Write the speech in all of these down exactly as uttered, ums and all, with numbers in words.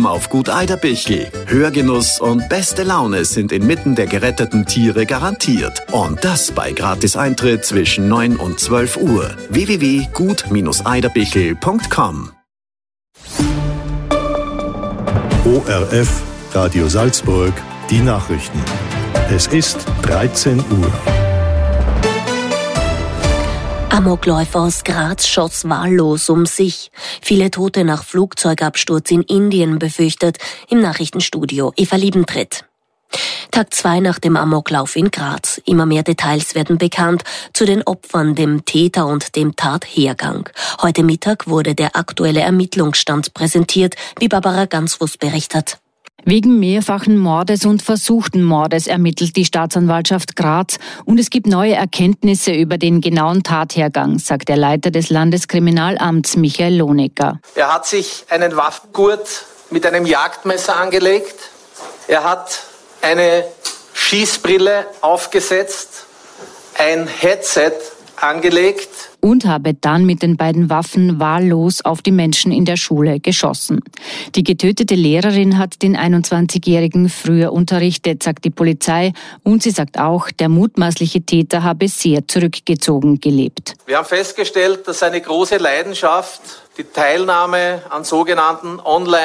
auf Gut Eiderbichl. Hörgenuss und beste Laune sind inmitten der geretteten Tiere garantiert. Und das bei Gratis-Eintritt zwischen neun und zwölf Uhr. w w w punkt gut eiderbichl punkt com. O R F, Radio Salzburg, die Nachrichten. Es ist dreizehn Uhr. Amokläufer aus Graz schoss wahllos um sich. Viele Tote nach Flugzeugabsturz in Indien befürchtet. Im Nachrichtenstudio Eva Liebentritt. Tag zwei nach dem Amoklauf in Graz. Immer mehr Details werden bekannt zu den Opfern, dem Täter und dem Tathergang. Heute Mittag wurde der aktuelle Ermittlungsstand präsentiert, wie Barbara Gansfuß berichtet. Wegen mehrfachen Mordes und versuchten Mordes ermittelt die Staatsanwaltschaft Graz und es gibt neue Erkenntnisse über den genauen Tathergang, sagt der Leiter des Landeskriminalamts Michael Lohnecker. Er hat sich einen Waffengurt mit einem Jagdmesser angelegt. Er hat eine Schießbrille aufgesetzt, ein Headset angelegt. Und habe dann mit den beiden Waffen wahllos auf die Menschen in der Schule geschossen. Die getötete Lehrerin hat den einundzwanzigjährigen früher unterrichtet, sagt die Polizei. Und sie sagt auch, der mutmaßliche Täter habe sehr zurückgezogen gelebt. Wir haben festgestellt, dass seine große Leidenschaft die Teilnahme an sogenannten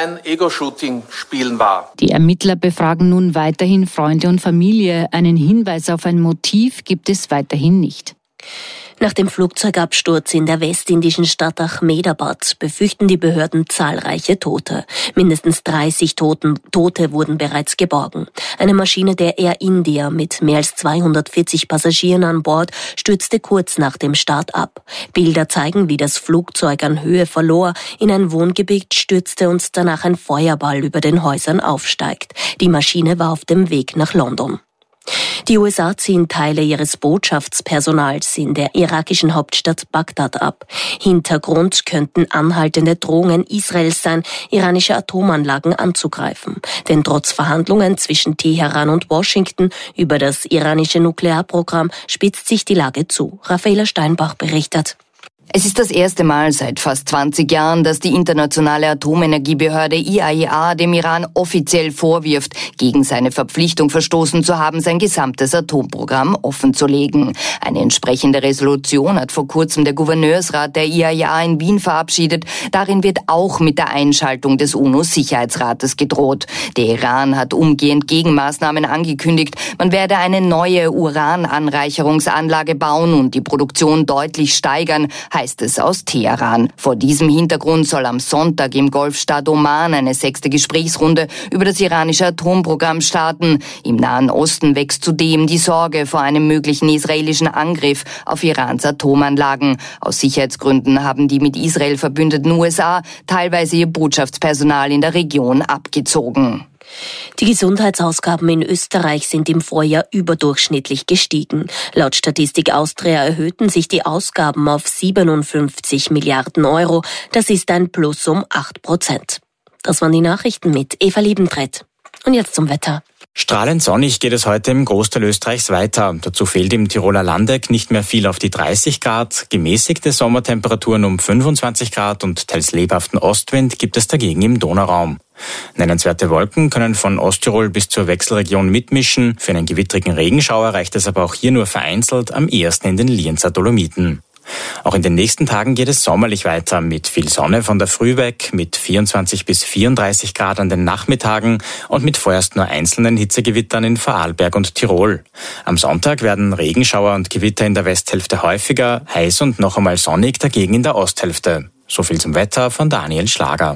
Online-Ego-Shooting-Spielen war. Die Ermittler befragen nun weiterhin Freunde und Familie. Einen Hinweis auf ein Motiv gibt es weiterhin nicht. Nach dem Flugzeugabsturz in der westindischen Stadt Ahmedabad befürchten die Behörden zahlreiche Tote. Mindestens dreißig Toten, Tote wurden bereits geborgen. Eine Maschine der Air India mit mehr als zweihundertvierzig Passagieren an Bord stürzte kurz nach dem Start ab. Bilder zeigen, wie das Flugzeug an Höhe verlor, in ein Wohngebiet stürzte und danach ein Feuerball über den Häusern aufsteigt. Die Maschine war auf dem Weg nach London. Die U S A ziehen Teile ihres Botschaftspersonals in der irakischen Hauptstadt Bagdad ab. Hintergrund könnten anhaltende Drohungen Israels sein, iranische Atomanlagen anzugreifen. Denn trotz Verhandlungen zwischen Teheran und Washington über das iranische Nuklearprogramm spitzt sich die Lage zu. Raffaela Steinbach berichtet. Es ist das erste Mal seit fast zwanzig Jahren, dass die internationale Atomenergiebehörde I A E A dem Iran offiziell vorwirft, gegen seine Verpflichtung verstoßen zu haben, sein gesamtes Atomprogramm offenzulegen. Eine entsprechende Resolution hat vor kurzem der Gouverneursrat der I A E A in Wien verabschiedet. Darin wird auch mit der Einschaltung des UNO-Sicherheitsrates gedroht. Der Iran hat umgehend Gegenmaßnahmen angekündigt. Man werde eine neue Urananreicherungsanlage bauen und die Produktion deutlich steigern, heißt es aus Teheran. Vor diesem Hintergrund soll am Sonntag im Golfstaat Oman eine sechste Gesprächsrunde über das iranische Atomprogramm starten. Im Nahen Osten wächst zudem die Sorge vor einem möglichen israelischen Angriff auf Irans Atomanlagen. Aus Sicherheitsgründen haben die mit Israel verbündeten U S A teilweise ihr Botschaftspersonal in der Region abgezogen. Die Gesundheitsausgaben in Österreich sind im Vorjahr überdurchschnittlich gestiegen. Laut Statistik Austria erhöhten sich die Ausgaben auf siebenundfünfzig Milliarden Euro. Das ist ein Plus um acht Prozent. Das waren die Nachrichten mit Eva Liebentritt. Und jetzt zum Wetter. Strahlend sonnig geht es heute im Großteil Österreichs weiter. Dazu fehlt im Tiroler Landeck nicht mehr viel auf die dreißig Grad. Gemäßigte Sommertemperaturen um fünfundzwanzig Grad und teils lebhaften Ostwind gibt es dagegen im Donauraum. Nennenswerte Wolken können von Osttirol bis zur Wechselregion mitmischen. Für einen gewittrigen Regenschauer reicht es aber auch hier nur vereinzelt, am ehesten in den Lienzer Dolomiten. Auch in den nächsten Tagen geht es sommerlich weiter mit viel Sonne von der Früh weg, mit vierundzwanzig bis vierunddreißig Grad an den Nachmittagen und mit vorerst nur einzelnen Hitzegewittern in Vorarlberg und Tirol. Am Sonntag werden Regenschauer und Gewitter in der Westhälfte häufiger, heiß und noch einmal sonnig dagegen in der Osthälfte. So viel zum Wetter von Daniel Schlager.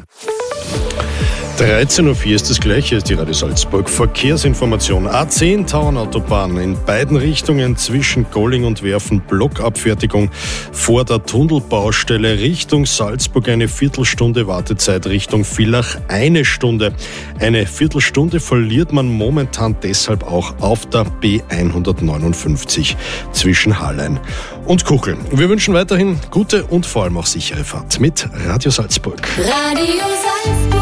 dreizehn Uhr vier ist das Gleiche, ist die Radio Salzburg. Verkehrsinformation. A zehn Tauernautobahn in beiden Richtungen zwischen Golling und Werfen. Blockabfertigung vor der Tunnelbaustelle Richtung Salzburg. Eine Viertelstunde Wartezeit Richtung Villach. Eine Stunde. Eine Viertelstunde verliert man momentan deshalb auch auf der B hundertneunundfünfzig zwischen Hallein und Kuckel. Wir wünschen weiterhin gute und vor allem auch sichere Fahrt mit Radio Salzburg. Radio Salzburg.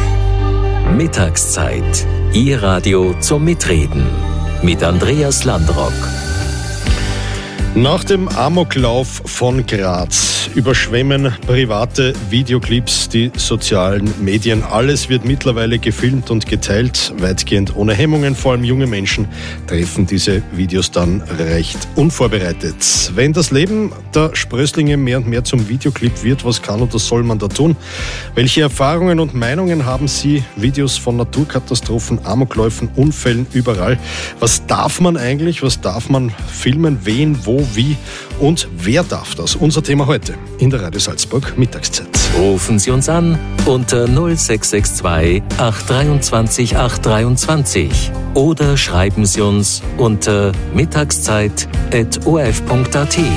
Mittagszeit. Ihr Radio zum Mitreden. Mit Andreas Landrock. Nach dem Amoklauf von Graz überschwemmen private Videoclips die sozialen Medien. Alles wird mittlerweile gefilmt und geteilt, weitgehend ohne Hemmungen. Vor allem junge Menschen treffen diese Videos dann recht unvorbereitet. Wenn das Leben der Sprösslinge mehr und mehr zum Videoclip wird, was kann oder soll man da tun? Welche Erfahrungen und Meinungen haben Sie? Videos von Naturkatastrophen, Amokläufen, Unfällen überall. Was darf man eigentlich? Was darf man filmen? Wen, wo, wie und wer darf das? Unser Thema heute in der Radio Salzburg Mittagszeit. Rufen Sie uns an unter null sechs sechs zwei acht zwei acht drei zwei oder schreiben Sie uns unter mittagszeit at o r f punkt a t.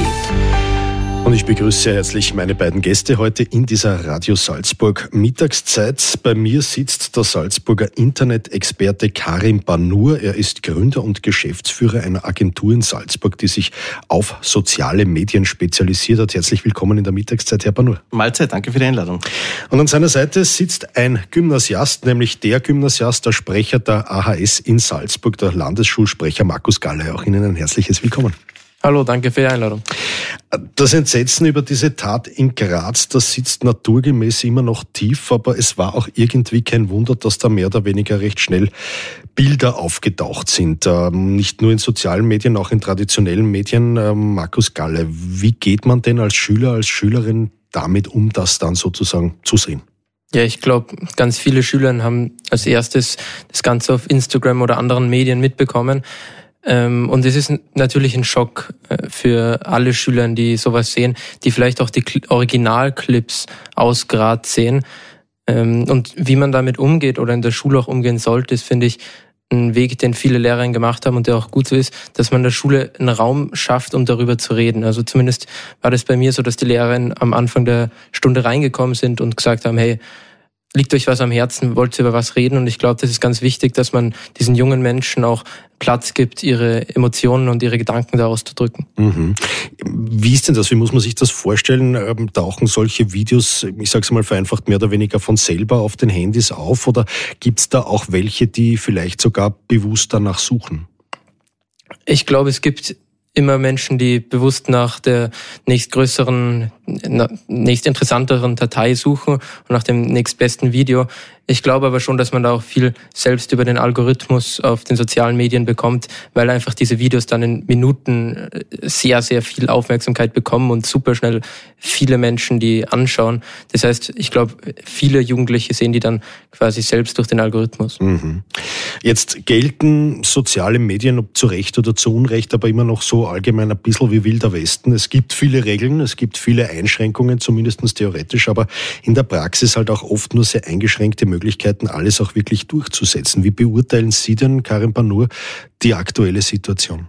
Und ich begrüße sehr herzlich meine beiden Gäste heute in dieser Radio Salzburg Mittagszeit. Bei mir sitzt der Salzburger Internet-Experte Karim Banur. Er ist Gründer und Geschäftsführer einer Agentur in Salzburg, die sich auf soziale Medien spezialisiert hat. Herzlich willkommen in der Mittagszeit, Herr Banur. Mahlzeit, danke für die Einladung. Und an seiner Seite sitzt ein Gymnasiast, nämlich der Gymnasiast, der Sprecher der A H S in Salzburg, der Landesschulsprecher Markus Galle. Auch Ihnen ein herzliches Willkommen. Hallo, danke für die Einladung. Das Entsetzen über diese Tat in Graz, das sitzt naturgemäß immer noch tief, aber es war auch irgendwie kein Wunder, dass da mehr oder weniger recht schnell Bilder aufgetaucht sind. Ähm, nicht nur in sozialen Medien, auch in traditionellen Medien. Ähm, Markus Galle, wie geht man denn als Schüler, als Schülerin damit um, das dann sozusagen zu sehen? Ja, ich glaube, ganz viele Schüler haben als erstes das Ganze auf Instagram oder anderen Medien mitbekommen. Und es ist natürlich ein Schock für alle Schüler, die sowas sehen, die vielleicht auch die Originalclips aus Graz sehen. Und wie man damit umgeht oder in der Schule auch umgehen sollte, ist, finde ich, ein Weg, den viele Lehrerinnen gemacht haben und der auch gut so ist, dass man der Schule einen Raum schafft, um darüber zu reden. Also zumindest war das bei mir so, dass die Lehrerinnen am Anfang der Stunde reingekommen sind und gesagt haben, hey, liegt euch was am Herzen, wollt ihr über was reden? Und ich glaube, das ist ganz wichtig, dass man diesen jungen Menschen auch Platz gibt, ihre Emotionen und ihre Gedanken da auszudrücken. Mhm. Wie ist denn das? Wie muss man sich das vorstellen? Ähm, tauchen solche Videos, ich sage es mal vereinfacht, mehr oder weniger von selber auf den Handys auf? Oder gibt es da auch welche, die vielleicht sogar bewusst danach suchen? Ich glaube, es gibt immer Menschen, die bewusst nach der nächstgrößeren, nächstinteressanteren Datei suchen und nach dem nächstbesten Video. Ich glaube aber schon, dass man da auch viel selbst über den Algorithmus auf den sozialen Medien bekommt, weil einfach diese Videos dann in Minuten sehr, sehr viel Aufmerksamkeit bekommen und super schnell viele Menschen die anschauen. Das heißt, ich glaube, viele Jugendliche sehen die dann quasi selbst durch den Algorithmus. Mhm. Jetzt gelten soziale Medien, ob zu Recht oder zu Unrecht, aber immer noch so allgemein ein bisschen wie Wilder Westen. Es gibt viele Regeln, es gibt viele Einschränkungen, zumindest theoretisch, aber in der Praxis halt auch oft nur sehr eingeschränkte Möglichkeiten, alles auch wirklich durchzusetzen. Wie beurteilen Sie denn, Karim Banur, die aktuelle Situation?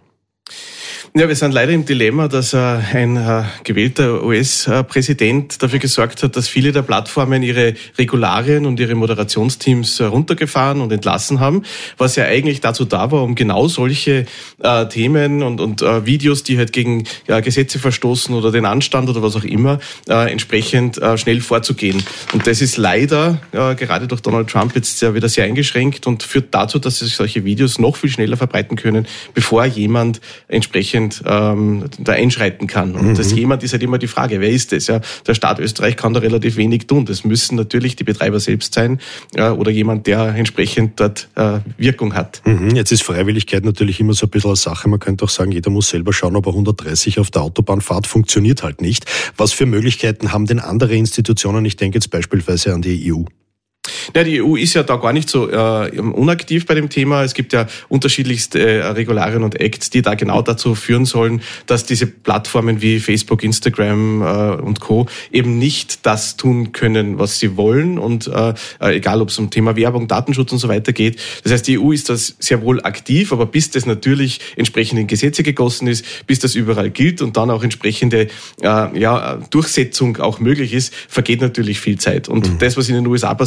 Ja, wir sind leider im Dilemma, dass äh, ein äh, gewählter U S-Präsident dafür gesorgt hat, dass viele der Plattformen ihre Regularien und ihre Moderationsteams äh, runtergefahren und entlassen haben, was ja eigentlich dazu da war, um genau solche äh, Themen und, und äh, Videos, die halt gegen ja, Gesetze verstoßen oder den Anstand oder was auch immer, äh, entsprechend äh, schnell vorzugehen. Und das ist leider äh, gerade durch Donald Trump jetzt ja wieder sehr eingeschränkt und führt dazu, dass sich solche Videos noch viel schneller verbreiten können, bevor jemand entsprechend ähm, da einschreiten kann. Und mhm. das jemand ist halt immer die Frage, wer ist das? Ja, der Staat Österreich kann da relativ wenig tun. Das müssen natürlich die Betreiber selbst sein äh, oder jemand, der entsprechend dort äh, Wirkung hat. Mhm. Jetzt ist Freiwilligkeit natürlich immer so ein bisschen eine Sache. Man könnte auch sagen, jeder muss selber schauen, ob er hundertdreißig auf der Autobahn fährt. Funktioniert halt nicht. Was für Möglichkeiten haben denn andere Institutionen? Ich denke jetzt beispielsweise an die E U. Ja, die E U ist ja da gar nicht so äh, unaktiv bei dem Thema. Es gibt ja unterschiedlichste äh, Regularien und Acts, die da genau dazu führen sollen, dass diese Plattformen wie Facebook, Instagram äh, und Co. eben nicht das tun können, was sie wollen. Und äh, egal, ob es um Thema Werbung, Datenschutz und so weiter geht. Das heißt, die E U ist das sehr wohl aktiv, aber bis das natürlich entsprechend in Gesetze gegossen ist, bis das überall gilt und dann auch entsprechende äh, ja, Durchsetzung auch möglich ist, vergeht natürlich viel Zeit. Und mhm. das, was in den U S A passiert, darauf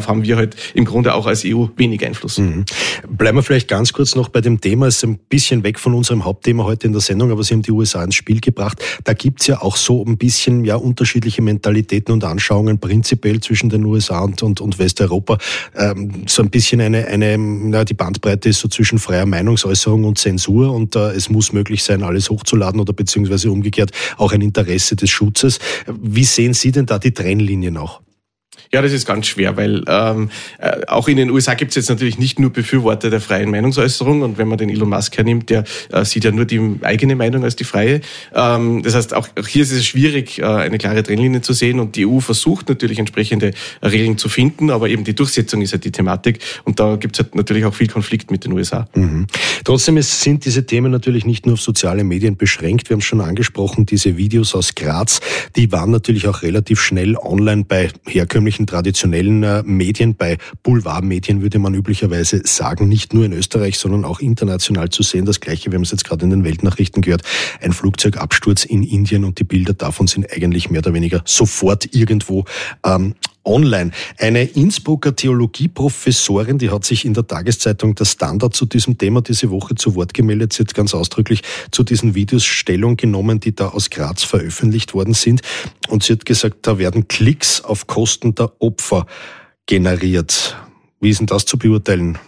darauf haben wir halt im Grunde auch als E U wenig Einfluss. Mhm. Bleiben wir vielleicht ganz kurz noch bei dem Thema, es ist ein bisschen weg von unserem Hauptthema heute in der Sendung, aber Sie haben die U S A ins Spiel gebracht. Da gibt's ja auch so ein bisschen ja unterschiedliche Mentalitäten und Anschauungen prinzipiell zwischen den U S A und, und, und Westeuropa. Ähm, so ein bisschen eine, eine na, die Bandbreite ist so zwischen freier Meinungsäußerung und Zensur und äh, es muss möglich sein, alles hochzuladen oder beziehungsweise umgekehrt auch ein Interesse des Schutzes. Wie sehen Sie denn da die Trennlinien auch? Ja, das ist ganz schwer, weil ähm, äh, auch in den U S A gibt es jetzt natürlich nicht nur Befürworter der freien Meinungsäußerung und wenn man den Elon Musk hernimmt, der äh, sieht ja nur die eigene Meinung als die freie. Ähm, das heißt, auch, auch hier ist es schwierig, äh, eine klare Trennlinie zu sehen und die E U versucht natürlich entsprechende Regeln zu finden, aber eben die Durchsetzung ist halt die Thematik und da gibt es halt natürlich auch viel Konflikt mit den U S A. Mhm. Trotzdem es sind diese Themen natürlich nicht nur auf soziale Medien beschränkt. Wir haben es schon angesprochen, diese Videos aus Graz, die waren natürlich auch relativ schnell online bei herkömmlichen traditionellen äh, Medien, bei Boulevardmedien würde man üblicherweise sagen, nicht nur in Österreich, sondern auch international zu sehen. Das Gleiche, wir haben es jetzt gerade in den Weltnachrichten gehört, ein Flugzeugabsturz in Indien und die Bilder davon sind eigentlich mehr oder weniger sofort irgendwo ähm, online. Eine Innsbrucker Theologieprofessorin, die hat sich in der Tageszeitung Der Standard zu diesem Thema diese Woche zu Wort gemeldet. Sie hat ganz ausdrücklich zu diesen Videos Stellung genommen, die da aus Graz veröffentlicht worden sind. Und sie hat gesagt, da werden Klicks auf Kosten der Opfer generiert. Wie ist denn das zu beurteilen?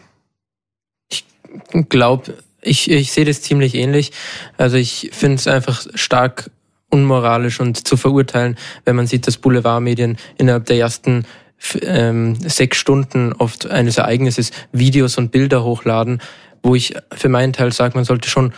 Ich glaube, ich, ich sehe das ziemlich ähnlich. Also ich finde es einfach stark unmoralisch und zu verurteilen, wenn man sieht, dass Boulevardmedien innerhalb der ersten ähm, sechs Stunden oft eines Ereignisses Videos und Bilder hochladen, wo ich für meinen Teil sage, man sollte schon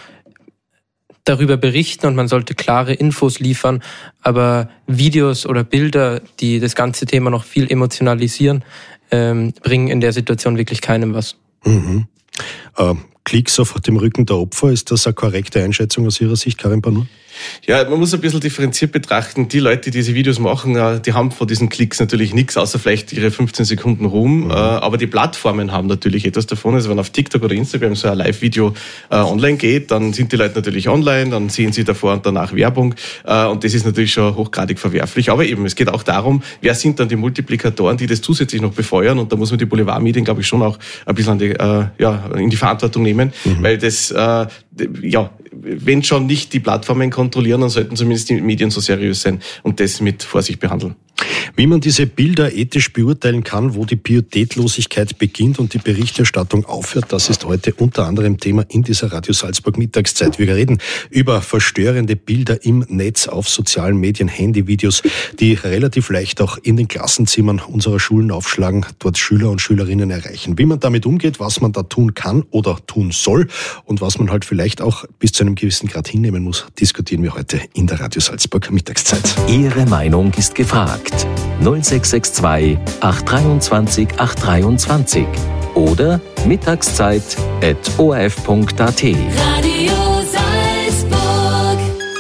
darüber berichten und man sollte klare Infos liefern, aber Videos oder Bilder, die das ganze Thema noch viel emotionalisieren, ähm, bringen in der Situation wirklich keinem was. Mhm. Äh, Klicks auf dem Rücken der Opfer, ist das eine korrekte Einschätzung aus Ihrer Sicht, Karin Panur? Ja, man muss ein bisschen differenziert betrachten. Die Leute, die diese Videos machen, die haben von diesen Klicks natürlich nichts, außer vielleicht ihre fünfzehn Sekunden Ruhm. Mhm. Aber die Plattformen haben natürlich etwas davon. Also wenn auf TikTok oder Instagram so ein Live-Video äh, online geht, dann sind die Leute natürlich online, dann sehen sie davor und danach Werbung. Äh, und das ist natürlich schon hochgradig verwerflich. Aber eben, es geht auch darum, wer sind dann die Multiplikatoren, die das zusätzlich noch befeuern. Und da muss man die Boulevardmedien, glaube ich, schon auch ein bisschen an die, äh, ja, in die Verantwortung nehmen. Mhm. Weil das, äh, ja, wenn schon nicht die Plattformen kontrollieren, dann sollten zumindest die Medien so seriös sein und das mit Vorsicht behandeln. Wie man diese Bilder ethisch beurteilen kann, wo die Pietätlosigkeit beginnt und die Berichterstattung aufhört, das ist heute unter anderem Thema in dieser Radio Salzburg Mittagszeit. Wir reden über verstörende Bilder im Netz, auf sozialen Medien, Handyvideos, die relativ leicht auch in den Klassenzimmern unserer Schulen aufschlagen, dort Schüler und Schülerinnen erreichen. Wie man damit umgeht, was man da tun kann oder tun soll und was man halt vielleicht auch bis zu einem gewissen Grad hinnehmen muss, diskutieren wir heute in der Radio Salzburg Mittagszeit. Ihre Meinung ist gefragt. null sechs sechs zwei acht zwei drei acht zwei drei oder mittagszeit at o r f punkt a t. Radio Salzburg.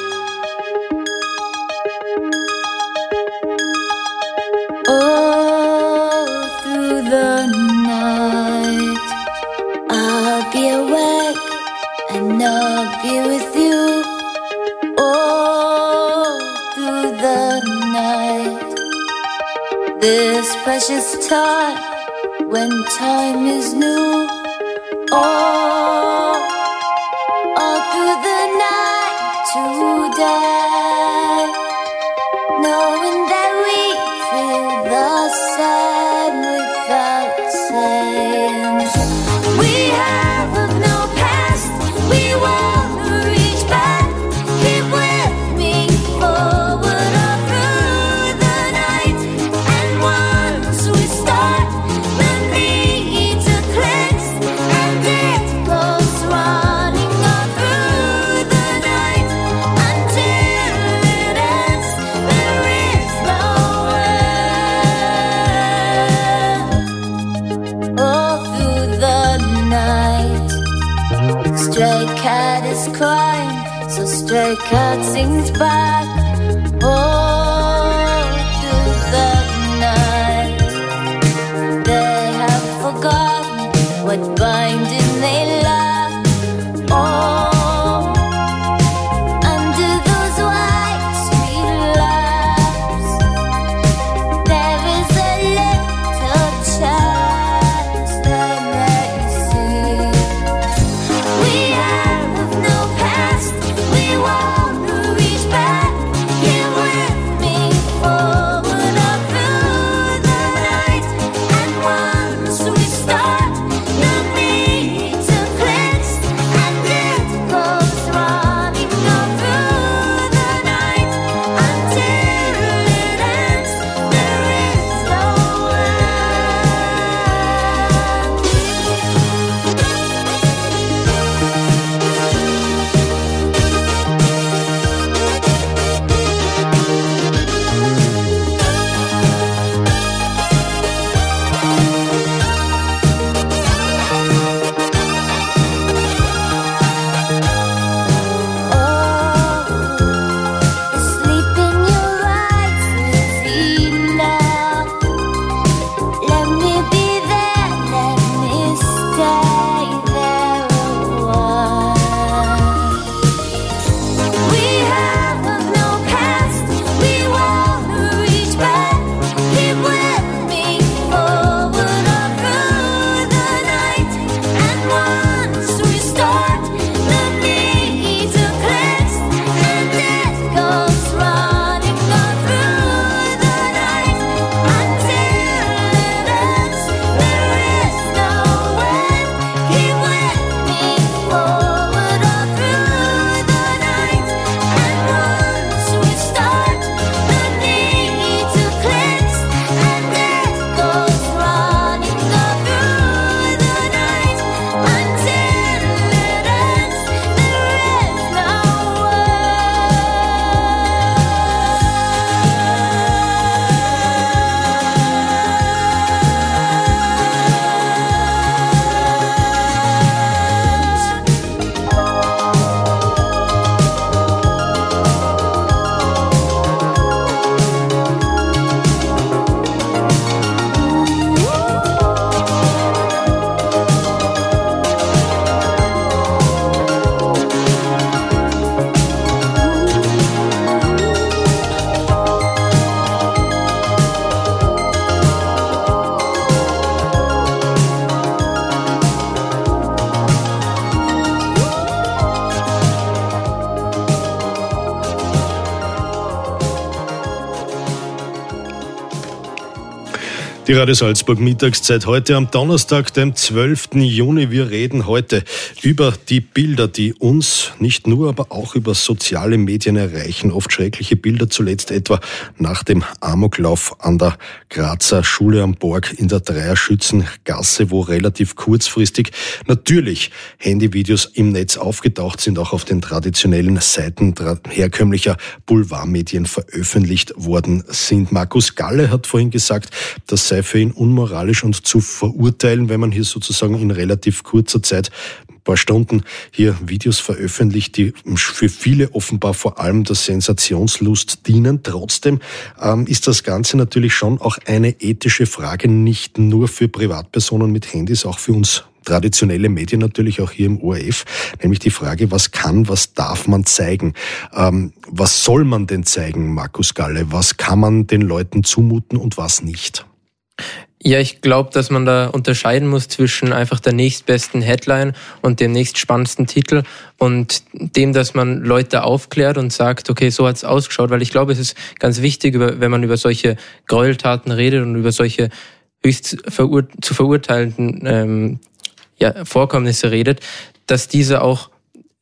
All through the night I'll be awake and I'll be with you. All through the night, this precious time when time is new. All, all through the night today, knowing that we feel the same without saying. We have of no past, we won't reach back. Keep with me forward all through the night. And once we start, the need to cleanse, and it goes running all through the night until it ends. There is no end. All through the night, stray cat is crying, so stray cat sings back. All through the night, they have forgotten what binding they love. Oh, under those white street lamps, there is a little child. Die Radio Salzburg Mittagszeit heute am Donnerstag, dem zwölften Juni. Wir reden heute über die Bilder, die uns nicht nur, aber auch über soziale Medien erreichen. Oft schreckliche Bilder, zuletzt etwa nach dem Amoklauf an der Grazer Schule am Borg in der Dreierschützengasse, wo relativ kurzfristig natürlich Handyvideos im Netz aufgetaucht sind, auch auf den traditionellen Seiten herkömmlicher Boulevardmedien veröffentlicht worden sind. Markus Galle hat vorhin gesagt, das sei für ihn unmoralisch und zu verurteilen, wenn man hier sozusagen in relativ kurzer Zeit, ein paar Stunden, hier Videos veröffentlicht, die für viele offenbar vor allem der Sensationslust dienen. Trotzdem ähm, ist das Ganze natürlich schon auch eine ethische Frage, nicht nur für Privatpersonen mit Handys, auch für uns traditionelle Medien natürlich, auch hier im O R F, nämlich die Frage, was kann, was darf man zeigen? Ähm, was soll man denn zeigen, Markus Galle? Was kann man den Leuten zumuten und was nicht? Ja, ich glaube, dass man da unterscheiden muss zwischen einfach der nächstbesten Headline und dem nächstspannendsten Titel und dem, dass man Leute aufklärt und sagt, okay, so hat's ausgeschaut, weil ich glaube, es ist ganz wichtig, wenn man über solche Gräueltaten redet und über solche höchst verur- zu verurteilenden ähm, ja, Vorkommnisse redet, dass diese auch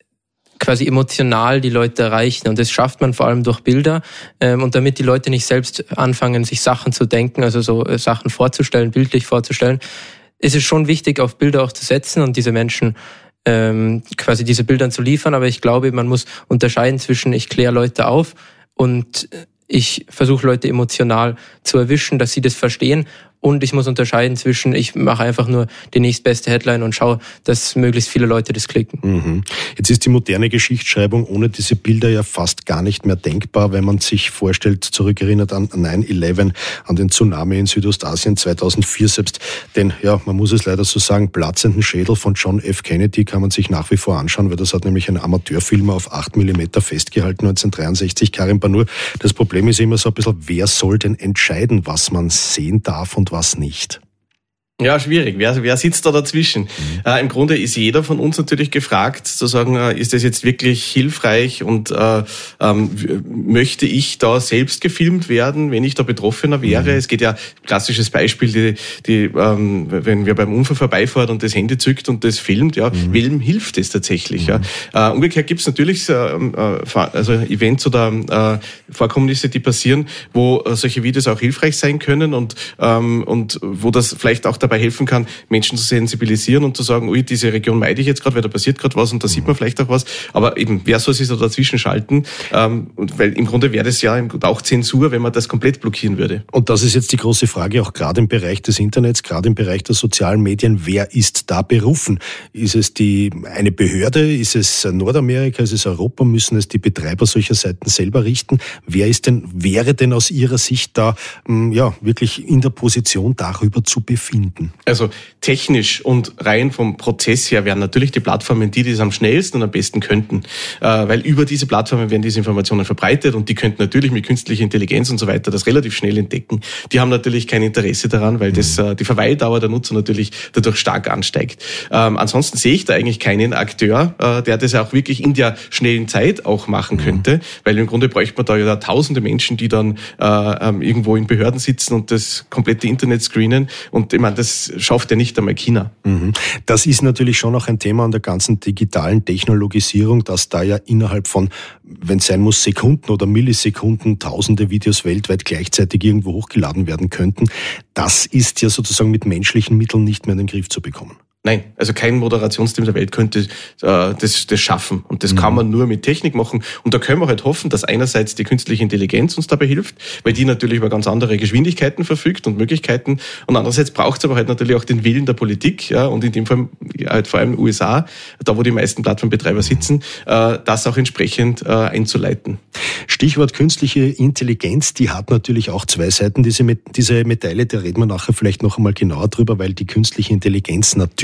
quasi emotional die Leute erreichen. Und das schafft man vor allem durch Bilder. Ähm, und damit die Leute nicht selbst anfangen, sich Sachen zu denken, also so äh, Sachen vorzustellen, bildlich vorzustellen, ist es schon wichtig, auf Bilder auch zu setzen und diese Menschen ähm, quasi diese Bildern zu liefern. Aber ich glaube, man muss unterscheiden zwischen, ich kläre Leute auf und ich versuche Leute emotional zu erwischen, dass sie das verstehen. Und ich muss unterscheiden zwischen, ich mache einfach nur die nächstbeste Headline und schaue, dass möglichst viele Leute das klicken. Mhm. Jetzt ist die moderne Geschichtsschreibung ohne diese Bilder ja fast gar nicht mehr denkbar, wenn man sich vorstellt, zurückerinnert an nine eleven, an den Tsunami in Südostasien zweitausendvier selbst. Den, ja, man muss es leider so sagen, platzenden Schädel von John F. Kennedy kann man sich nach wie vor anschauen, weil das hat nämlich ein Amateurfilmer auf acht Millimeter festgehalten, neunzehnhundertdreiundsechzig, Karin Banur. Das Problem ist immer so ein bisschen, wer soll denn entscheiden, was man sehen darf und was nicht? Ja, schwierig. Wer, wer sitzt da dazwischen? Mhm. Äh, Im Grunde ist jeder von uns natürlich gefragt, zu sagen, äh, ist das jetzt wirklich hilfreich und äh, ähm, möchte ich da selbst gefilmt werden, wenn ich da Betroffener wäre? Mhm. Es geht ja, klassisches Beispiel, die, die, ähm, wenn wir beim Unfall vorbeifahren und das Handy zückt und das filmt, ja, mhm. wem hilft es tatsächlich? Mhm. Ja? Äh, umgekehrt gibt es natürlich äh, also Events oder äh, Vorkommnisse, die passieren, wo äh, solche Videos auch hilfreich sein können und, ähm, und wo das vielleicht auch dabei helfen kann, Menschen zu sensibilisieren und zu sagen, ui, diese Region meide ich jetzt gerade, weil da passiert gerade was und da sieht man vielleicht auch was. Aber eben, wer soll sich da dazwischen schalten? Ähm, weil im Grunde wäre das ja auch Zensur, wenn man das komplett blockieren würde. Und das ist jetzt die große Frage, auch gerade im Bereich des Internets, gerade im Bereich der sozialen Medien. Wer ist da berufen? Ist es die eine Behörde? Ist es Nordamerika? Ist es Europa? Müssen es die Betreiber solcher Seiten selber richten? Wer ist denn, wäre denn aus Ihrer Sicht da ja wirklich in der Position, darüber zu befinden? Also technisch und rein vom Prozess her wären natürlich die Plattformen die, die es am schnellsten und am besten könnten. Äh, weil über diese Plattformen werden diese Informationen verbreitet und die könnten natürlich mit künstlicher Intelligenz und so weiter das relativ schnell entdecken. Die haben natürlich kein Interesse daran, weil das äh, die Verweildauer der Nutzer natürlich dadurch stark ansteigt. Ähm, ansonsten sehe ich da eigentlich keinen Akteur, äh, der das auch wirklich in der schnellen Zeit auch machen könnte, mhm. weil im Grunde bräuchte man da ja tausende Menschen, die dann äh, ähm, irgendwo in Behörden sitzen und das komplette Internet screenen und ich meine, das schafft ja nicht einmal China. Das ist natürlich schon auch ein Thema an der ganzen digitalen Technologisierung, dass da ja innerhalb von, wenn es sein muss, Sekunden oder Millisekunden tausende Videos weltweit gleichzeitig irgendwo hochgeladen werden könnten. Das ist ja sozusagen mit menschlichen Mitteln nicht mehr in den Griff zu bekommen. Nein, also kein Moderationsteam der Welt könnte äh, das, das schaffen. Und das mhm. kann man nur mit Technik machen. Und da können wir halt hoffen, dass einerseits die künstliche Intelligenz uns dabei hilft, weil die natürlich über ganz andere Geschwindigkeiten verfügt und Möglichkeiten. Und andererseits braucht es aber halt natürlich auch den Willen der Politik, ja, und in dem Fall ja, halt vor allem U S A, da wo die meisten Plattformbetreiber sitzen, äh, das auch entsprechend äh, einzuleiten. Stichwort künstliche Intelligenz, die hat natürlich auch zwei Seiten, diese, diese Medaille, da reden wir nachher vielleicht noch einmal genauer drüber, weil die künstliche Intelligenz natürlich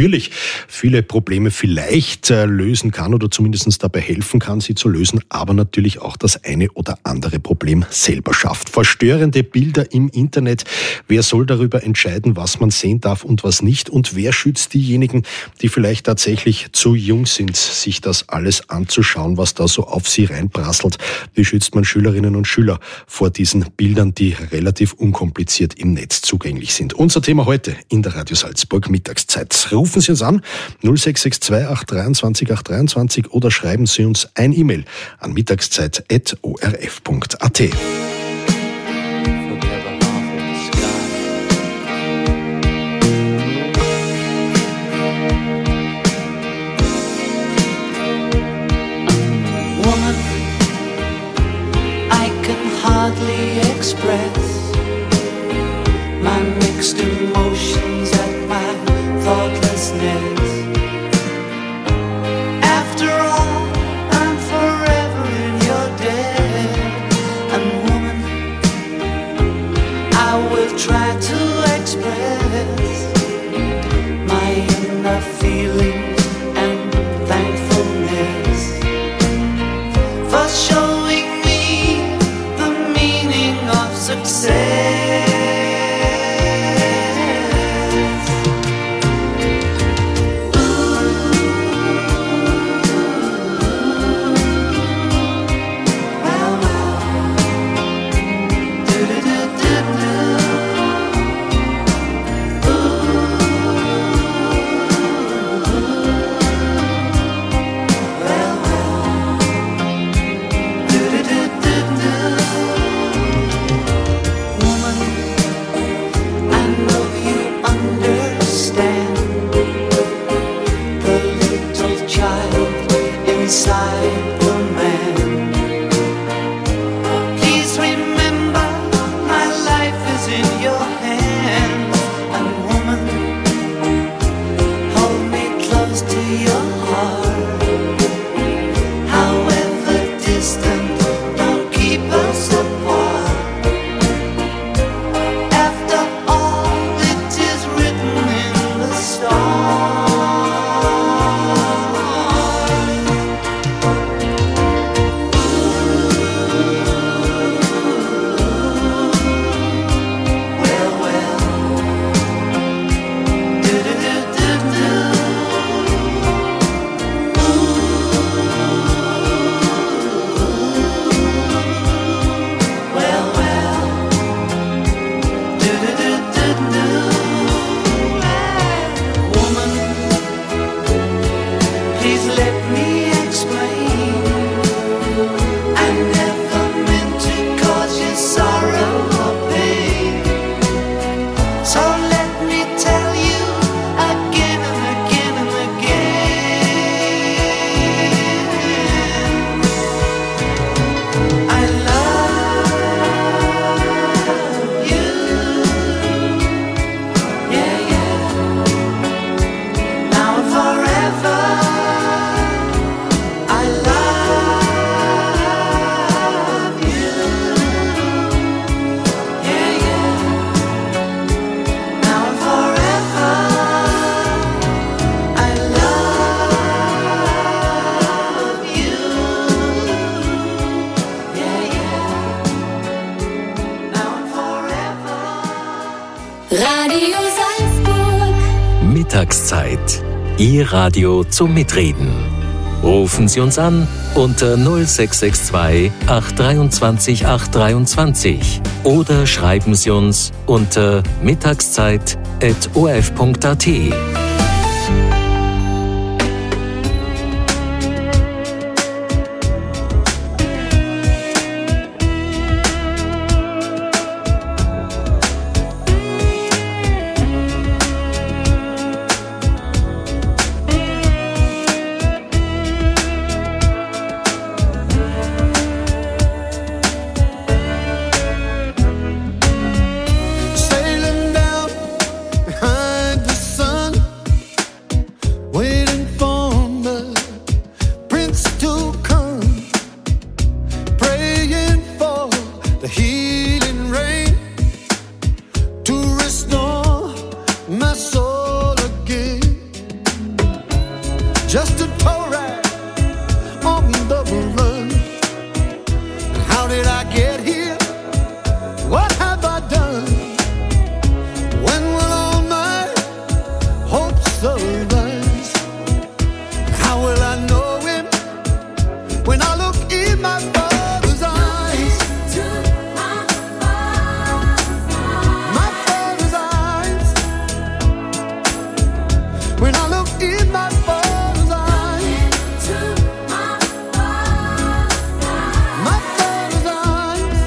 natürlich viele Probleme vielleicht äh, lösen kann oder zumindest dabei helfen kann, sie zu lösen, aber natürlich auch das eine oder andere Problem selber schafft. Verstörende Bilder im Internet. Wer soll darüber entscheiden, was man sehen darf und was nicht? Und wer schützt diejenigen, die vielleicht tatsächlich zu jung sind, sich das alles anzuschauen, was da so auf sie reinprasselt? Wie schützt man Schülerinnen und Schüler vor diesen Bildern, die relativ unkompliziert im Netz zugänglich sind? Unser Thema heute in der Radio Salzburg Mittagszeit. Rufen Sie uns an null sechs sechs zwei acht dreiundzwanzig acht dreiundzwanzig oder schreiben Sie uns ein E-Mail an mittagszeit at o r f punkt a t. Woman, I can hardly express my mixed emotions at my thoughtlessness. After all, I'm forever in your debt. And woman, I will try to express my inner feelings and thankfulness for showing me the meaning of success. Inside the man, please remember my life is in your hands. And woman, hold me close to your heart. However distant, don't keep us apart. After all, it is written in the stars. Radio Salzburg. Mittagszeit. Ihr Radio zum Mitreden. Rufen Sie uns an unter null sechs sechs zwei acht dreiundzwanzig acht dreiundzwanzig oder schreiben Sie uns unter mittagszeit at o r f punkt a t. Sailing down behind the sun. just a toll rag on the run. How did I get here? What have I done? When will all my hopes arise? How will I know him when I look in my father's eyes? My father's eyes. When I look in my father's eyes. My father's eyes.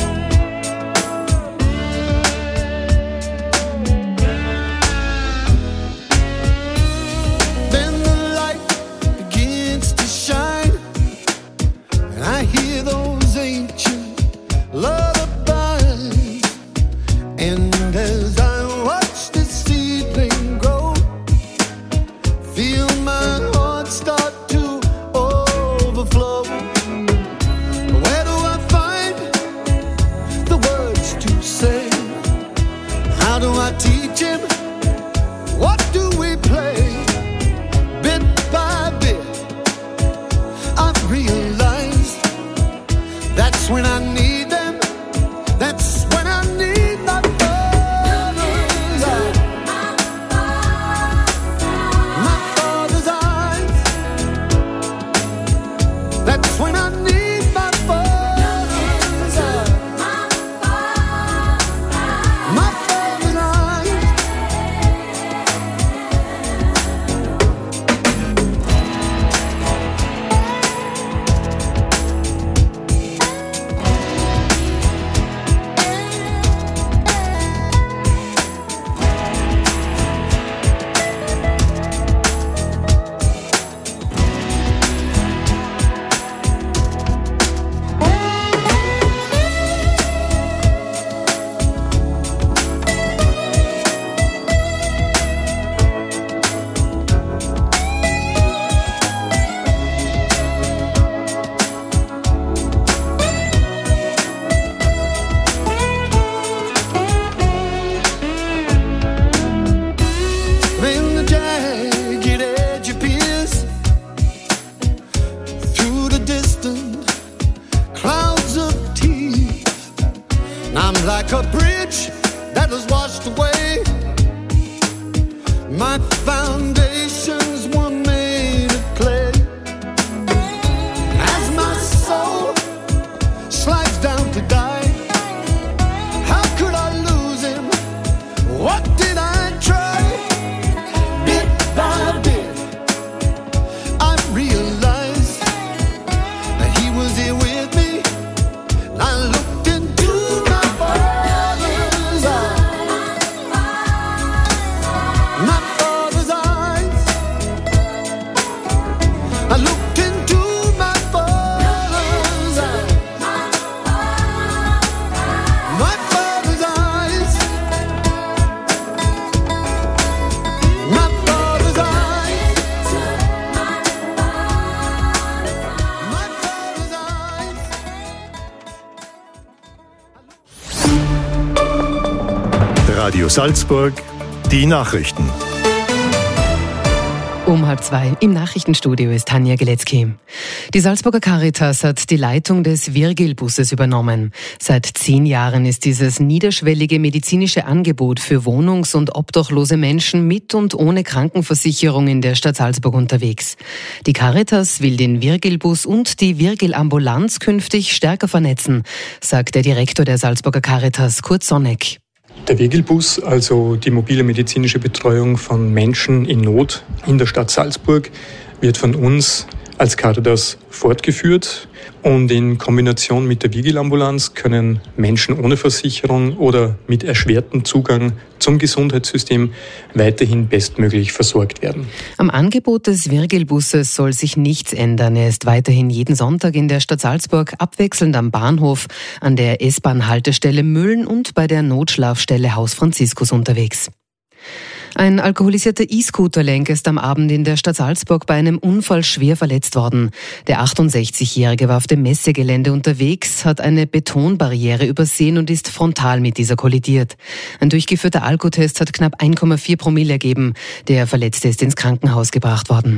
Then the light begins to shine, and I hear those ancient lullabies. And as I watch the seedling grow, feel my heart start to overflow. Where do I find the words to say? How do I teach him? What do we play? Bit by bit, I've realized that's when I need them. That's when I need my father's eyes. My father's eyes. That's when I need my father's eyes. My father's eyes. When the jagged edge appears through the distant clouds of tears, I'm like a bridge that was washed away. My foundations were made of clay. As my soul slides down to die, how could I lose him? What did I try? Bit by bit, I realized that he was here with me. I looked into my father's eyes. My father's eyes. I looked into my father's eyes. My father's eyes. My father's eyes. My father's eyes. Radio Salzburg, die Nachrichten. Um halb zwei im Nachrichtenstudio ist Tanja Geletzky. Die Salzburger Caritas hat die Leitung des Virgil-Busses übernommen. Seit zehn Jahren ist dieses niederschwellige medizinische Angebot für wohnungs- und obdachlose Menschen mit und ohne Krankenversicherung in der Stadt Salzburg unterwegs. Die Caritas will den Virgil-Bus und die Virgil-Ambulanz künftig stärker vernetzen, sagt der Direktor der Salzburger Caritas, Kurt Sonneck. Der Virgil-Bus, also die mobile medizinische Betreuung von Menschen in Not in der Stadt Salzburg, wird von uns als Caritas fortgeführt. Und in Kombination mit der Virgil-Ambulanz können Menschen ohne Versicherung oder mit erschwertem Zugang zum Gesundheitssystem weiterhin bestmöglich versorgt werden. Am Angebot des Virgil-Busses soll sich nichts ändern. Er ist weiterhin jeden Sonntag in der Stadt Salzburg, abwechselnd am Bahnhof, an der S-Bahn-Haltestelle Mühlen und bei der Notschlafstelle Haus Franziskus unterwegs. Ein alkoholisierter E-Scooter-Lenker ist am Abend in der Stadt Salzburg bei einem Unfall schwer verletzt worden. Der achtundsechzigjährige war auf dem Messegelände unterwegs, hat eine Betonbarriere übersehen und ist frontal mit dieser kollidiert. Ein durchgeführter Alkotest hat knapp eins Komma vier Promille ergeben. Der Verletzte ist ins Krankenhaus gebracht worden.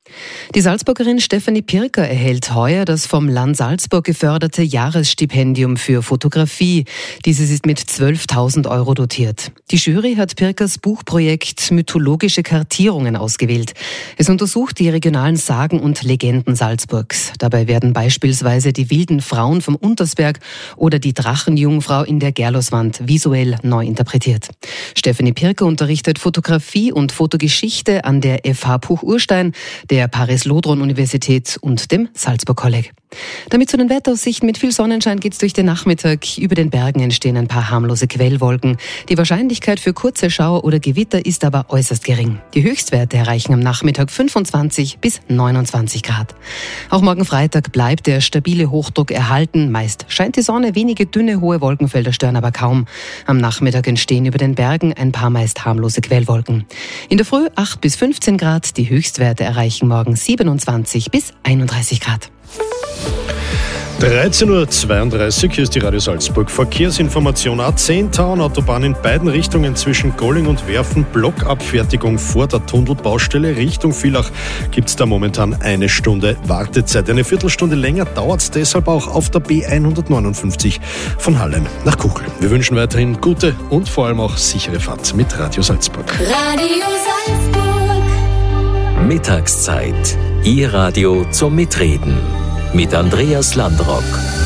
Die Salzburgerin Stefanie Pirker erhält heuer das vom Land Salzburg geförderte Jahresstipendium für Fotografie. Dieses ist mit zwölftausend Euro dotiert. Die Jury hat Pirkers Buchprojekt Mythologische Kartierungen ausgewählt. Es untersucht die regionalen Sagen und Legenden Salzburgs. Dabei werden beispielsweise die wilden Frauen vom Untersberg oder die Drachenjungfrau in der Gerloswand visuell neu interpretiert. Stefanie Pirker unterrichtet Fotografie und Fotogeschichte an der F H Puch-Urstein, der Paris-Lodron-Universität und dem Salzburg-Kolleg. Damit zu den Wetteraussichten: mit viel Sonnenschein geht's durch den Nachmittag. Über den Bergen entstehen ein paar harmlose Quellwolken. Die Wahrscheinlichkeit für kurze Schauer oder Gewitter ist aber äußerst gering. Die Höchstwerte erreichen am Nachmittag fünfundzwanzig bis neunundzwanzig Grad. Auch morgen Freitag bleibt der stabile Hochdruck erhalten. Meist scheint die Sonne, wenige dünne, hohe Wolkenfelder stören aber kaum. Am Nachmittag entstehen über den Bergen ein paar meist harmlose Quellwolken. In der Früh acht bis fünfzehn Grad. Die Höchstwerte erreichen morgen siebenundzwanzig bis einunddreißig Grad. dreizehn Uhr zweiunddreißig, hier ist die Radio Salzburg. Verkehrsinformation: A zehn Tauernautobahn in beiden Richtungen zwischen Golling und Werfen. Blockabfertigung vor der Tunnelbaustelle. Richtung Villach gibt es da momentan eine Stunde Wartezeit. Eine Viertelstunde länger dauert es deshalb auch auf der B hundertneunundfünfzig von Hallein nach Kuchl. Wir wünschen weiterhin gute und vor allem auch sichere Fahrt mit Radio Salzburg. Radio Salzburg. Mittagszeit. Ihr Radio zum Mitreden. Mit Andreas Landrock.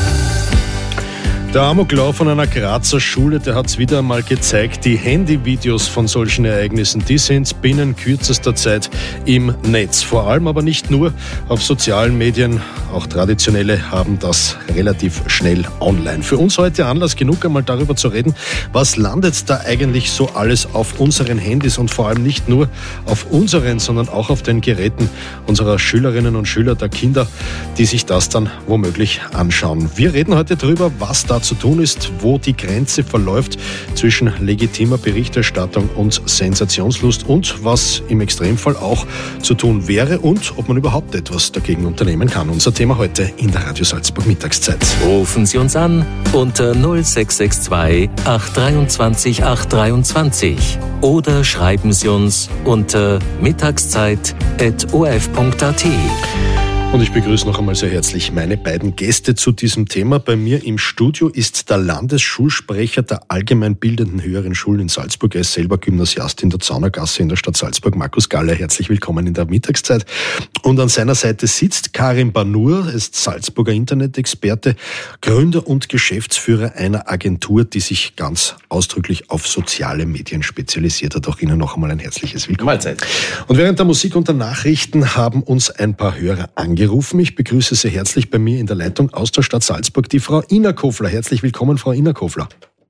Der Amoklauf an einer Grazer Schule, der hat es wieder einmal gezeigt. Die Handyvideos von solchen Ereignissen, die sind binnen kürzester Zeit im Netz. Vor allem aber nicht nur auf sozialen Medien, auch traditionelle haben das relativ schnell online. Für uns heute Anlass genug, einmal darüber zu reden, was landet da eigentlich so alles auf unseren Handys und vor allem nicht nur auf unseren, sondern auch auf den Geräten unserer Schülerinnen und Schüler, der Kinder, die sich das dann womöglich anschauen. Wir reden heute darüber, was da zu tun ist, wo die Grenze verläuft zwischen legitimer Berichterstattung und Sensationslust und was im Extremfall auch zu tun wäre und ob man überhaupt etwas dagegen unternehmen kann. Unser Thema heute in der Radio Salzburg Mittagszeit. Rufen Sie uns an unter null sechs sechs zwei acht zwei acht acht zwei oder schreiben Sie uns unter mittagszeit at o r f punkt a t. Und ich begrüße noch einmal sehr herzlich meine beiden Gäste zu diesem Thema. Bei mir im Studio ist der Landesschulsprecher der allgemeinbildenden höheren Schulen in Salzburg. Er ist selber Gymnasiast in der Zaunergasse in der Stadt Salzburg. Markus Galler, herzlich willkommen in der Mittagszeit. Und an seiner Seite sitzt Karim Banur, er ist Salzburger Internet-Experte, Gründer und Geschäftsführer einer Agentur, die sich ganz ausdrücklich auf soziale Medien spezialisiert hat. Auch Ihnen noch einmal ein herzliches Willkommen. Mahlzeit. Und während der Musik und der Nachrichten haben uns ein paar Hörer angerufen. Ich begrüße sehr herzlich bei mir in der Leitung aus der Stadt Salzburg die Frau Innerkofler. Herzlich willkommen, Frau Innerkofler.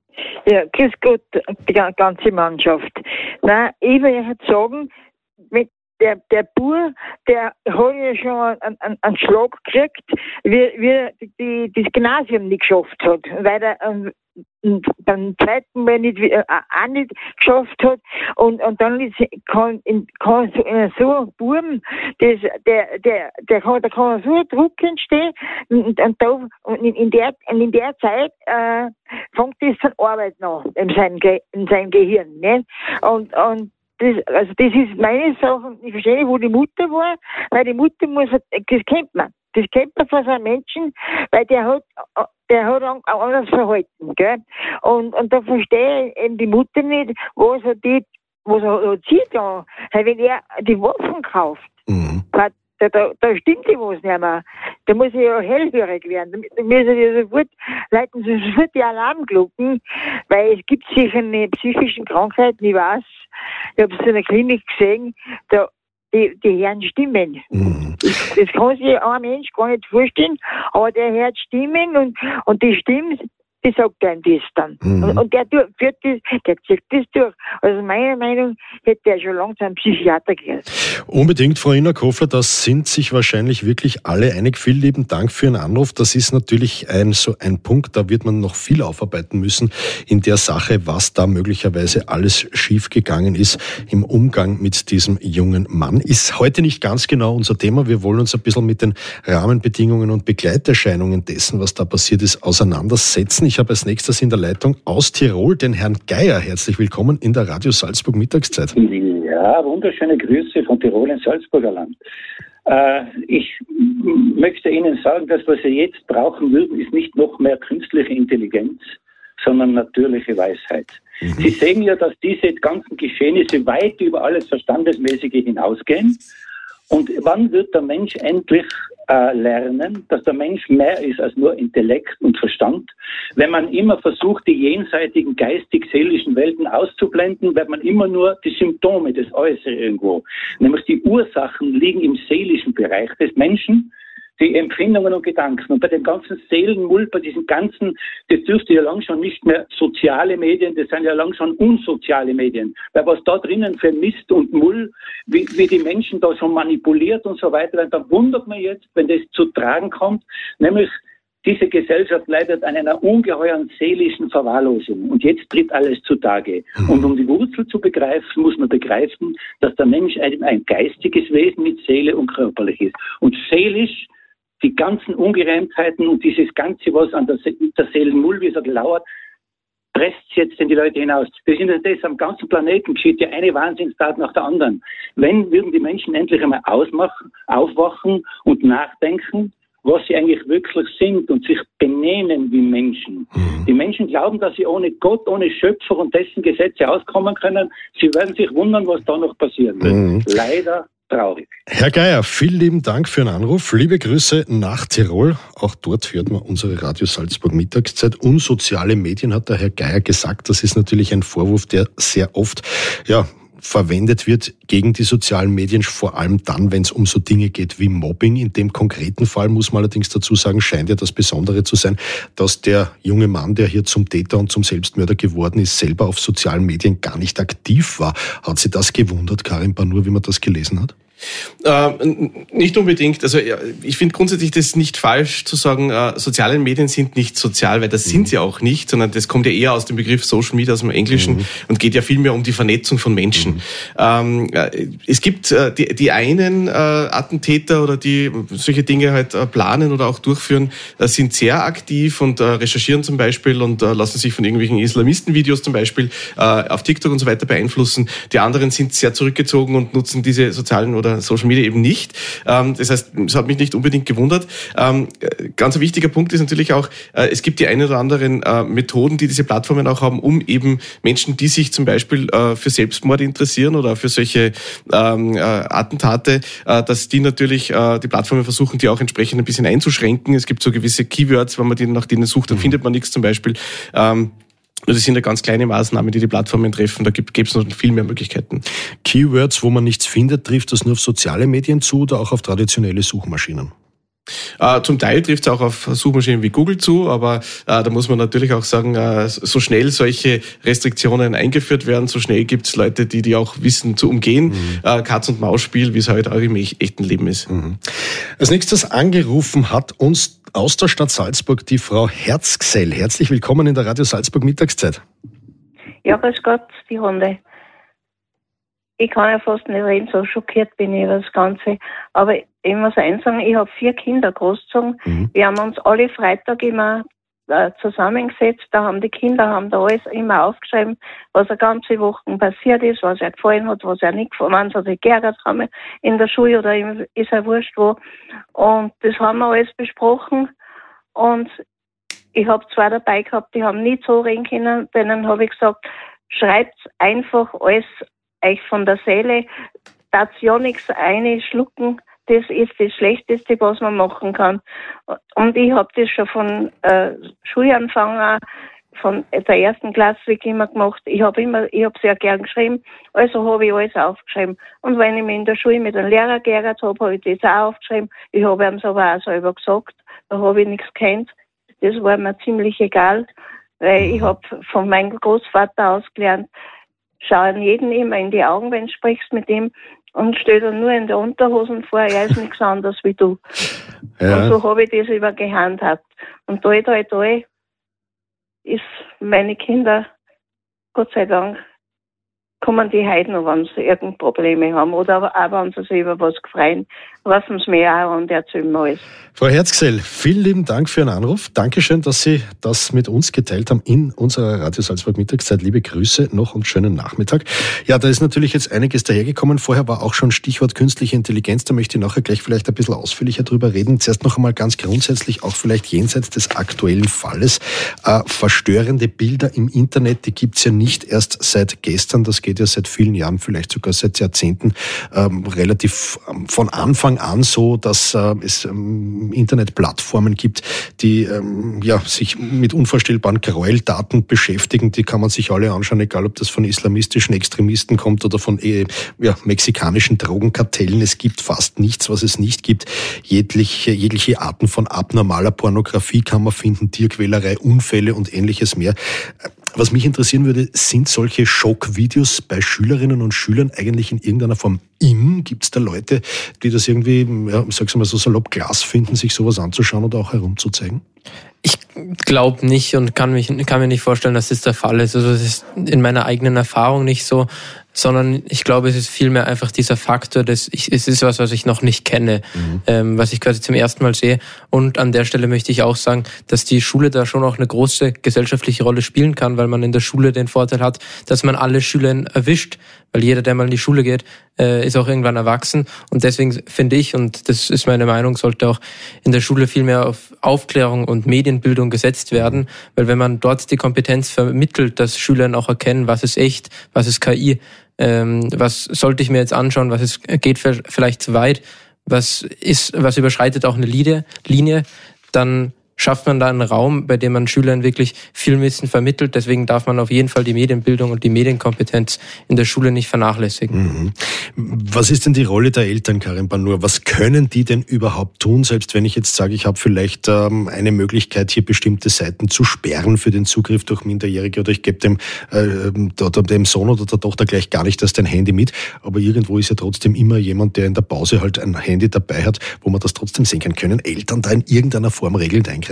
Ja, grüß Gott, die ganze Mannschaft. Nein, ich will jetzt sagen, mit der, der Bur, der hat ja schon einen, einen, einen Schlag gekriegt, wie, wie die, das Gymnasium nicht geschafft hat, weil er ähm, beim zweiten Mal nicht, äh, auch nicht geschafft hat und, und dann ist, kann, kann so, in so einem Buben, das, der, der, der kann, da kann so ein Druck entstehen und, und da, und in, in der, in der Zeit, äh, fängt das dann Arbeit an in seinem, Ge, in seinem Gehirn, ne? Und, und, Das, also das ist meine Sache. Ich verstehe nicht, wo die Mutter war, weil die Mutter muss, das kennt man. Das kennt man von so einem Menschen, weil der hat, der hat ein anderes Verhalten, gell? Und, und da verstehe ich eben die Mutter nicht, was er die, was er zieht da. Weil wenn er die Waffen kauft, mhm. da, da, da stimmt ja was nicht mehr. Da muss er ja hellhörig werden. Da müssen ja sofort, leiten sie sofort die Alarmglocken, weil es gibt sicher eine psychischen Krankheiten, ich weiß, ich habe es in der Klinik gesehen, da, die, die hören Stimmen. Mhm. Das, das kann sich ein Mensch gar nicht vorstellen, aber der hört Stimmen und, und die Stimmen, die sagt einem das dann. Mhm. Und, und der führt das, der zieht das durch. Also meiner Meinung hätte der schon langsam Psychiater gehört. Unbedingt, Frau Innerkofler, das sind sich wahrscheinlich wirklich alle einig. Vielen lieben Dank für Ihren Anruf. Das ist natürlich ein, so ein Punkt, da wird man noch viel aufarbeiten müssen in der Sache, was da möglicherweise alles schiefgegangen ist im Umgang mit diesem jungen Mann. Ist heute nicht ganz genau unser Thema. Wir wollen uns ein bisschen mit den Rahmenbedingungen und Begleiterscheinungen dessen, was da passiert ist, auseinandersetzen. Ich habe als nächstes in der Leitung aus Tirol den Herrn Geier. Herzlich willkommen in der Radio Salzburg Mittagszeit. Ja, wunderschöne Grüße von Tirol ins Salzburger Land. Äh, ich möchte Ihnen sagen, dass was Sie jetzt brauchen würden, ist nicht noch mehr künstliche Intelligenz, sondern natürliche Weisheit. Mhm. Sie sehen ja, dass diese ganzen Geschehnisse weit über alles Verstandesmäßige hinausgehen. Und wann wird der Mensch endlich äh, lernen, dass der Mensch mehr ist als nur Intellekt und Verstand? Wenn man immer versucht, die jenseitigen geistig-seelischen Welten auszublenden, wird man immer nur die Symptome des Äußeren irgendwo. Nämlich die Ursachen liegen im seelischen Bereich des Menschen, die Empfindungen und Gedanken. Und bei dem ganzen Seelenmull, bei diesen ganzen, das dürfte ja lang schon nicht mehr soziale Medien, das sind ja lang schon unsoziale Medien. Weil was da drinnen für Mist und Mull, wie, wie die Menschen da schon manipuliert und so weiter, dann wundert man jetzt, wenn das zu tragen kommt, nämlich diese Gesellschaft leidet an einer ungeheuren seelischen Verwahrlosung. Und jetzt tritt alles zutage. Und um die Wurzel zu begreifen, muss man begreifen, dass der Mensch ein, ein geistiges Wesen mit Seele und körperlich ist. Und seelisch die ganzen Ungereimtheiten und dieses Ganze, was an der, Se- der Seelenmull, wie es lauert, presst jetzt in die Leute hinaus. Wir sind ja das am ganzen Planeten, geschieht ja eine Wahnsinnstat nach der anderen. Wenn würden die Menschen endlich einmal ausmachen, aufwachen und nachdenken, was sie eigentlich wirklich sind und sich benehmen wie Menschen. Mhm. Die Menschen glauben, dass sie ohne Gott, ohne Schöpfer und dessen Gesetze auskommen können. Sie werden sich wundern, was da noch passieren wird. Mhm. Leider traurig. Herr Geier, vielen lieben Dank für den Anruf. Liebe Grüße nach Tirol. Auch dort hört man unsere Radio Salzburg Mittagszeit. Unsoziale Medien, hat der Herr Geier gesagt. Das ist natürlich ein Vorwurf, der sehr oft, ja, verwendet wird gegen die sozialen Medien, vor allem dann, wenn es um so Dinge geht wie Mobbing. In dem konkreten Fall muss man allerdings dazu sagen, scheint ja das Besondere zu sein, dass der junge Mann, der hier zum Täter und zum Selbstmörder geworden ist, selber auf sozialen Medien gar nicht aktiv war. Hat Sie das gewundert, Karin Banur, wie man das gelesen hat? Äh, nicht unbedingt. Also ich finde grundsätzlich das nicht falsch zu sagen, äh, soziale Medien sind nicht sozial, weil das mhm. sind sie auch nicht, sondern das kommt ja eher aus dem Begriff Social Media, aus dem Englischen mhm. und geht ja viel mehr um die Vernetzung von Menschen. Mhm. Ähm, äh, es gibt äh, die, die einen äh, Attentäter oder die solche Dinge halt äh, planen oder auch durchführen, äh, sind sehr aktiv und äh, recherchieren zum Beispiel und äh, lassen sich von irgendwelchen Islamistenvideos zum Beispiel äh, auf TikTok und so weiter beeinflussen. Die anderen sind sehr zurückgezogen und nutzen diese sozialen oder Social Media eben nicht. Das heißt, es hat mich nicht unbedingt gewundert. Ganz ein wichtiger Punkt ist natürlich auch, es gibt die ein oder anderen Methoden, die diese Plattformen auch haben, um eben Menschen, die sich zum Beispiel für Selbstmord interessieren oder für solche Attentate, dass die natürlich die Plattformen versuchen, die auch entsprechend ein bisschen einzuschränken. Es gibt so gewisse Keywords, wenn man die nach denen sucht, dann findet man nichts zum Beispiel. Das sind ja ganz kleine Maßnahmen, die die Plattformen treffen. Da gibt es noch viel mehr Möglichkeiten. Keywords, wo man nichts findet, trifft das nur auf soziale Medien zu oder auch auf traditionelle Suchmaschinen? Äh, zum Teil trifft es auch auf Suchmaschinen wie Google zu, aber äh, da muss man natürlich auch sagen, äh, so schnell solche Restriktionen eingeführt werden, so schnell gibt es Leute, die die auch wissen zu umgehen. Mhm. Äh, Katz-und-Maus-Spiel, wie es heute auch im echten Leben ist. Mhm. Als nächstes angerufen hat uns aus der Stadt Salzburg die Frau Herzgsell. Herzlich willkommen in der Radio Salzburg Mittagszeit. Ja, grüß Gott, die Hunde. Ich kann ja fast nicht reden, so schockiert bin ich über das Ganze. Aber ich muss eins sagen, ich habe vier Kinder großgezogen. Mhm. Wir haben uns alle Freitag immer äh, zusammengesetzt. Da haben die Kinder haben da alles immer aufgeschrieben, was eine ganze Woche passiert ist, was ihnen gefallen hat, was ihnen nicht gefallen hat, was sie geärgert haben in der Schule oder im, ist ja wurscht wo. Und das haben wir alles besprochen. Und ich habe zwei dabei gehabt, die haben nicht so reden können. Denen habe ich gesagt, schreibt einfach alles euch von der Seele, darf ja nichts einschlucken, das ist das Schlechteste, was man machen kann. Und ich habe das schon von äh, Schulanfang an, von der ersten Klasse weg immer gemacht. Ich habe immer, ich habe sehr gern geschrieben, also habe ich alles aufgeschrieben. Und wenn ich mich in der Schule mit einem Lehrer geärgert habe, habe ich das auch aufgeschrieben. Ich habe ihm es aber auch selber gesagt, da habe ich nichts gekannt. Das war mir ziemlich egal, weil ich habe von meinem Großvater aus gelernt, schau jeden immer in die Augen, wenn du sprichst mit ihm und stell dir nur in der Unterhosen vor, er ist nichts anderes wie du. Ja. Und so habe ich das über gehandhabt. Und da, da, da ist meine Kinder, Gott sei Dank, kommen die heute noch, wenn sie irgendeine Probleme haben oder aber auch, wenn sie sich über was gefreuen. was uns mehr und erzählen wir alles. Frau Herzgesell, vielen lieben Dank für Ihren Anruf. Dankeschön, dass Sie das mit uns geteilt haben in unserer Radio Salzburg Mittagszeit. Liebe Grüße noch und schönen Nachmittag. Ja, da ist natürlich jetzt einiges dahergekommen. Vorher war auch schon Stichwort künstliche Intelligenz. Da möchte ich nachher gleich vielleicht ein bisschen ausführlicher drüber reden. Zuerst noch einmal ganz grundsätzlich, auch vielleicht jenseits des aktuellen Falles. Äh, verstörende Bilder im Internet, die gibt's ja nicht erst seit gestern. Das geht ja seit vielen Jahren, vielleicht sogar seit Jahrzehnten, ähm, relativ ähm, von Anfang an so, dass äh, es ähm, Internetplattformen gibt, die ähm, ja, sich mit unvorstellbaren Gräueltaten beschäftigen. Die kann man sich alle anschauen, egal ob das von islamistischen Extremisten kommt oder von äh, ja, mexikanischen Drogenkartellen. Es gibt fast nichts, was es nicht gibt. Jegliche, jegliche Arten von abnormaler Pornografie kann man finden, Tierquälerei, Unfälle und ähnliches mehr. Was mich interessieren würde, sind solche Schockvideos bei Schülerinnen und Schülern eigentlich in irgendeiner Form in? Gibt es da Leute, die das irgendwie, ja, sag's mal so salopp, Glas finden, sich sowas anzuschauen oder auch herumzuzeigen? Ich glaube nicht und kann, mich, kann mir nicht vorstellen, dass das der Fall ist. Also das ist in meiner eigenen Erfahrung nicht so, sondern ich glaube, es ist vielmehr einfach dieser Faktor, dass ich, es ist was, was ich noch nicht kenne, mhm. ähm, was ich quasi zum ersten Mal sehe. Und an der Stelle möchte ich auch sagen, dass die Schule da schon auch eine große gesellschaftliche Rolle spielen kann, weil man in der Schule den Vorteil hat, dass man alle Schüler erwischt, weil jeder, der mal in die Schule geht, äh, ist auch irgendwann erwachsen. Und deswegen finde ich, und das ist meine Meinung, sollte auch in der Schule viel mehr auf Aufklärung und Medienbildung gesetzt werden, weil wenn man dort die Kompetenz vermittelt, dass Schülern auch erkennen, was ist echt, was ist K I, ähm, was sollte ich mir jetzt anschauen, was ist, geht vielleicht zu weit, was ist, was überschreitet auch eine Linie, Linie, dann schafft man da einen Raum, bei dem man Schülern wirklich viel Wissen vermittelt. Deswegen darf man auf jeden Fall die Medienbildung und die Medienkompetenz in der Schule nicht vernachlässigen. Mhm. Was ist denn die Rolle der Eltern, Karin Banur? Was können die denn überhaupt tun? Selbst wenn ich jetzt sage, ich habe vielleicht ähm, eine Möglichkeit, hier bestimmte Seiten zu sperren für den Zugriff durch Minderjährige oder ich gebe dem, äh, dem Sohn oder der Tochter gleich gar nicht erst ein Handy mit. Aber irgendwo ist ja trotzdem immer jemand, der in der Pause halt ein Handy dabei hat, wo man das trotzdem sehen kann. Können Eltern da in irgendeiner Form regelnd eingreifen?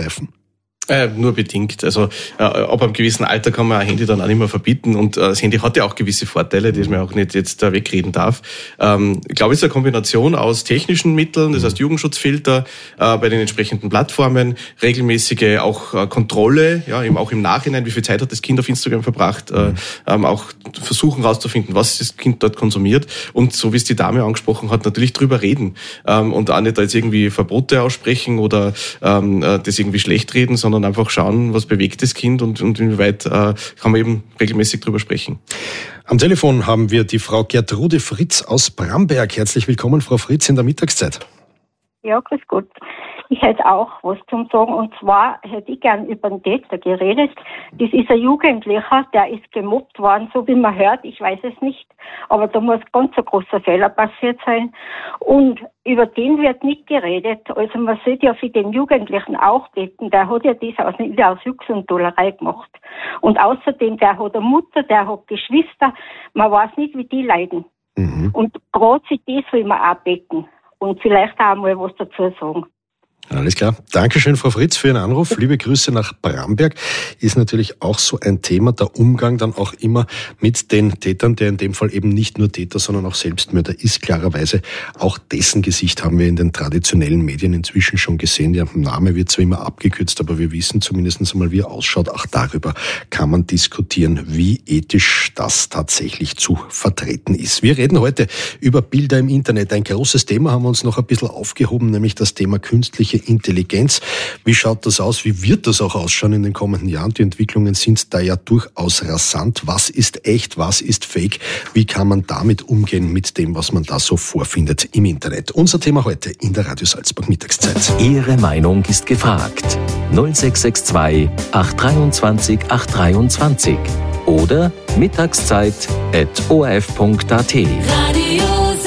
Äh, nur bedingt. Also äh, ab einem gewissen Alter kann man ein Handy dann auch nicht mehr verbieten und äh, das Handy hat ja auch gewisse Vorteile, die man auch nicht jetzt äh, wegreden darf. Ähm, ich glaube, es ist eine Kombination aus technischen Mitteln, das heißt Jugendschutzfilter äh, bei den entsprechenden Plattformen, regelmäßige auch äh, Kontrolle, ja, eben auch im Nachhinein, wie viel Zeit hat das Kind auf Instagram verbracht, äh, ähm, auch versuchen rauszufinden, was das Kind dort konsumiert und so wie es die Dame angesprochen hat, natürlich drüber reden ähm, und auch nicht da jetzt irgendwie Verbote aussprechen oder ähm, das irgendwie schlecht reden, sondern sondern einfach schauen, was bewegt das Kind und, und inwieweit äh, kann man eben regelmäßig drüber sprechen. Am Telefon haben wir die Frau Gertrude Fritz aus Bramberg. Herzlich willkommen, Frau Fritz, in der Mittagszeit. Ja, grüß Gott. Ich hätte auch was zum sagen. Und zwar hätte ich gern über den Täter geredet. Das ist ein Jugendlicher, der ist gemobbt worden, so wie man hört. Ich weiß es nicht. Aber da muss ganz ein großer Fehler passiert sein. Und über den wird nicht geredet. Also man sollte ja für den Jugendlichen auch beten. Der hat ja das aus, nicht aus Jux und Dollerei gemacht. Und außerdem, der hat eine Mutter, der hat Geschwister. Man weiß nicht, wie die leiden. Mhm. Und gerade für das will man auch beten. Und vielleicht auch mal was dazu sagen. Alles klar. Dankeschön, Frau Fritz, für Ihren Anruf. Liebe Grüße nach Bramberg. Ist natürlich auch so ein Thema, der Umgang dann auch immer mit den Tätern, der in dem Fall eben nicht nur Täter, sondern auch Selbstmörder ist. Klarerweise auch dessen Gesicht haben wir in den traditionellen Medien inzwischen schon gesehen. Der Name wird zwar immer abgekürzt, aber wir wissen zumindest einmal, wie er ausschaut. Auch darüber kann man diskutieren, wie ethisch das tatsächlich zu vertreten ist. Wir reden heute über Bilder im Internet. Ein großes Thema haben wir uns noch ein bisschen aufgehoben, nämlich das Thema künstliche Intelligenz. Wie schaut das aus? Wie wird das auch ausschauen in den kommenden Jahren? Die Entwicklungen sind da ja durchaus rasant. Was ist echt? Was ist fake? Wie kann man damit umgehen mit dem, was man da so vorfindet im Internet? Unser Thema heute in der Radio Salzburg Mittagszeit. Ihre Meinung ist gefragt. null sechs sechs zwei acht zwei acht drei oder mittagszeit at o r f punkt a t. Radio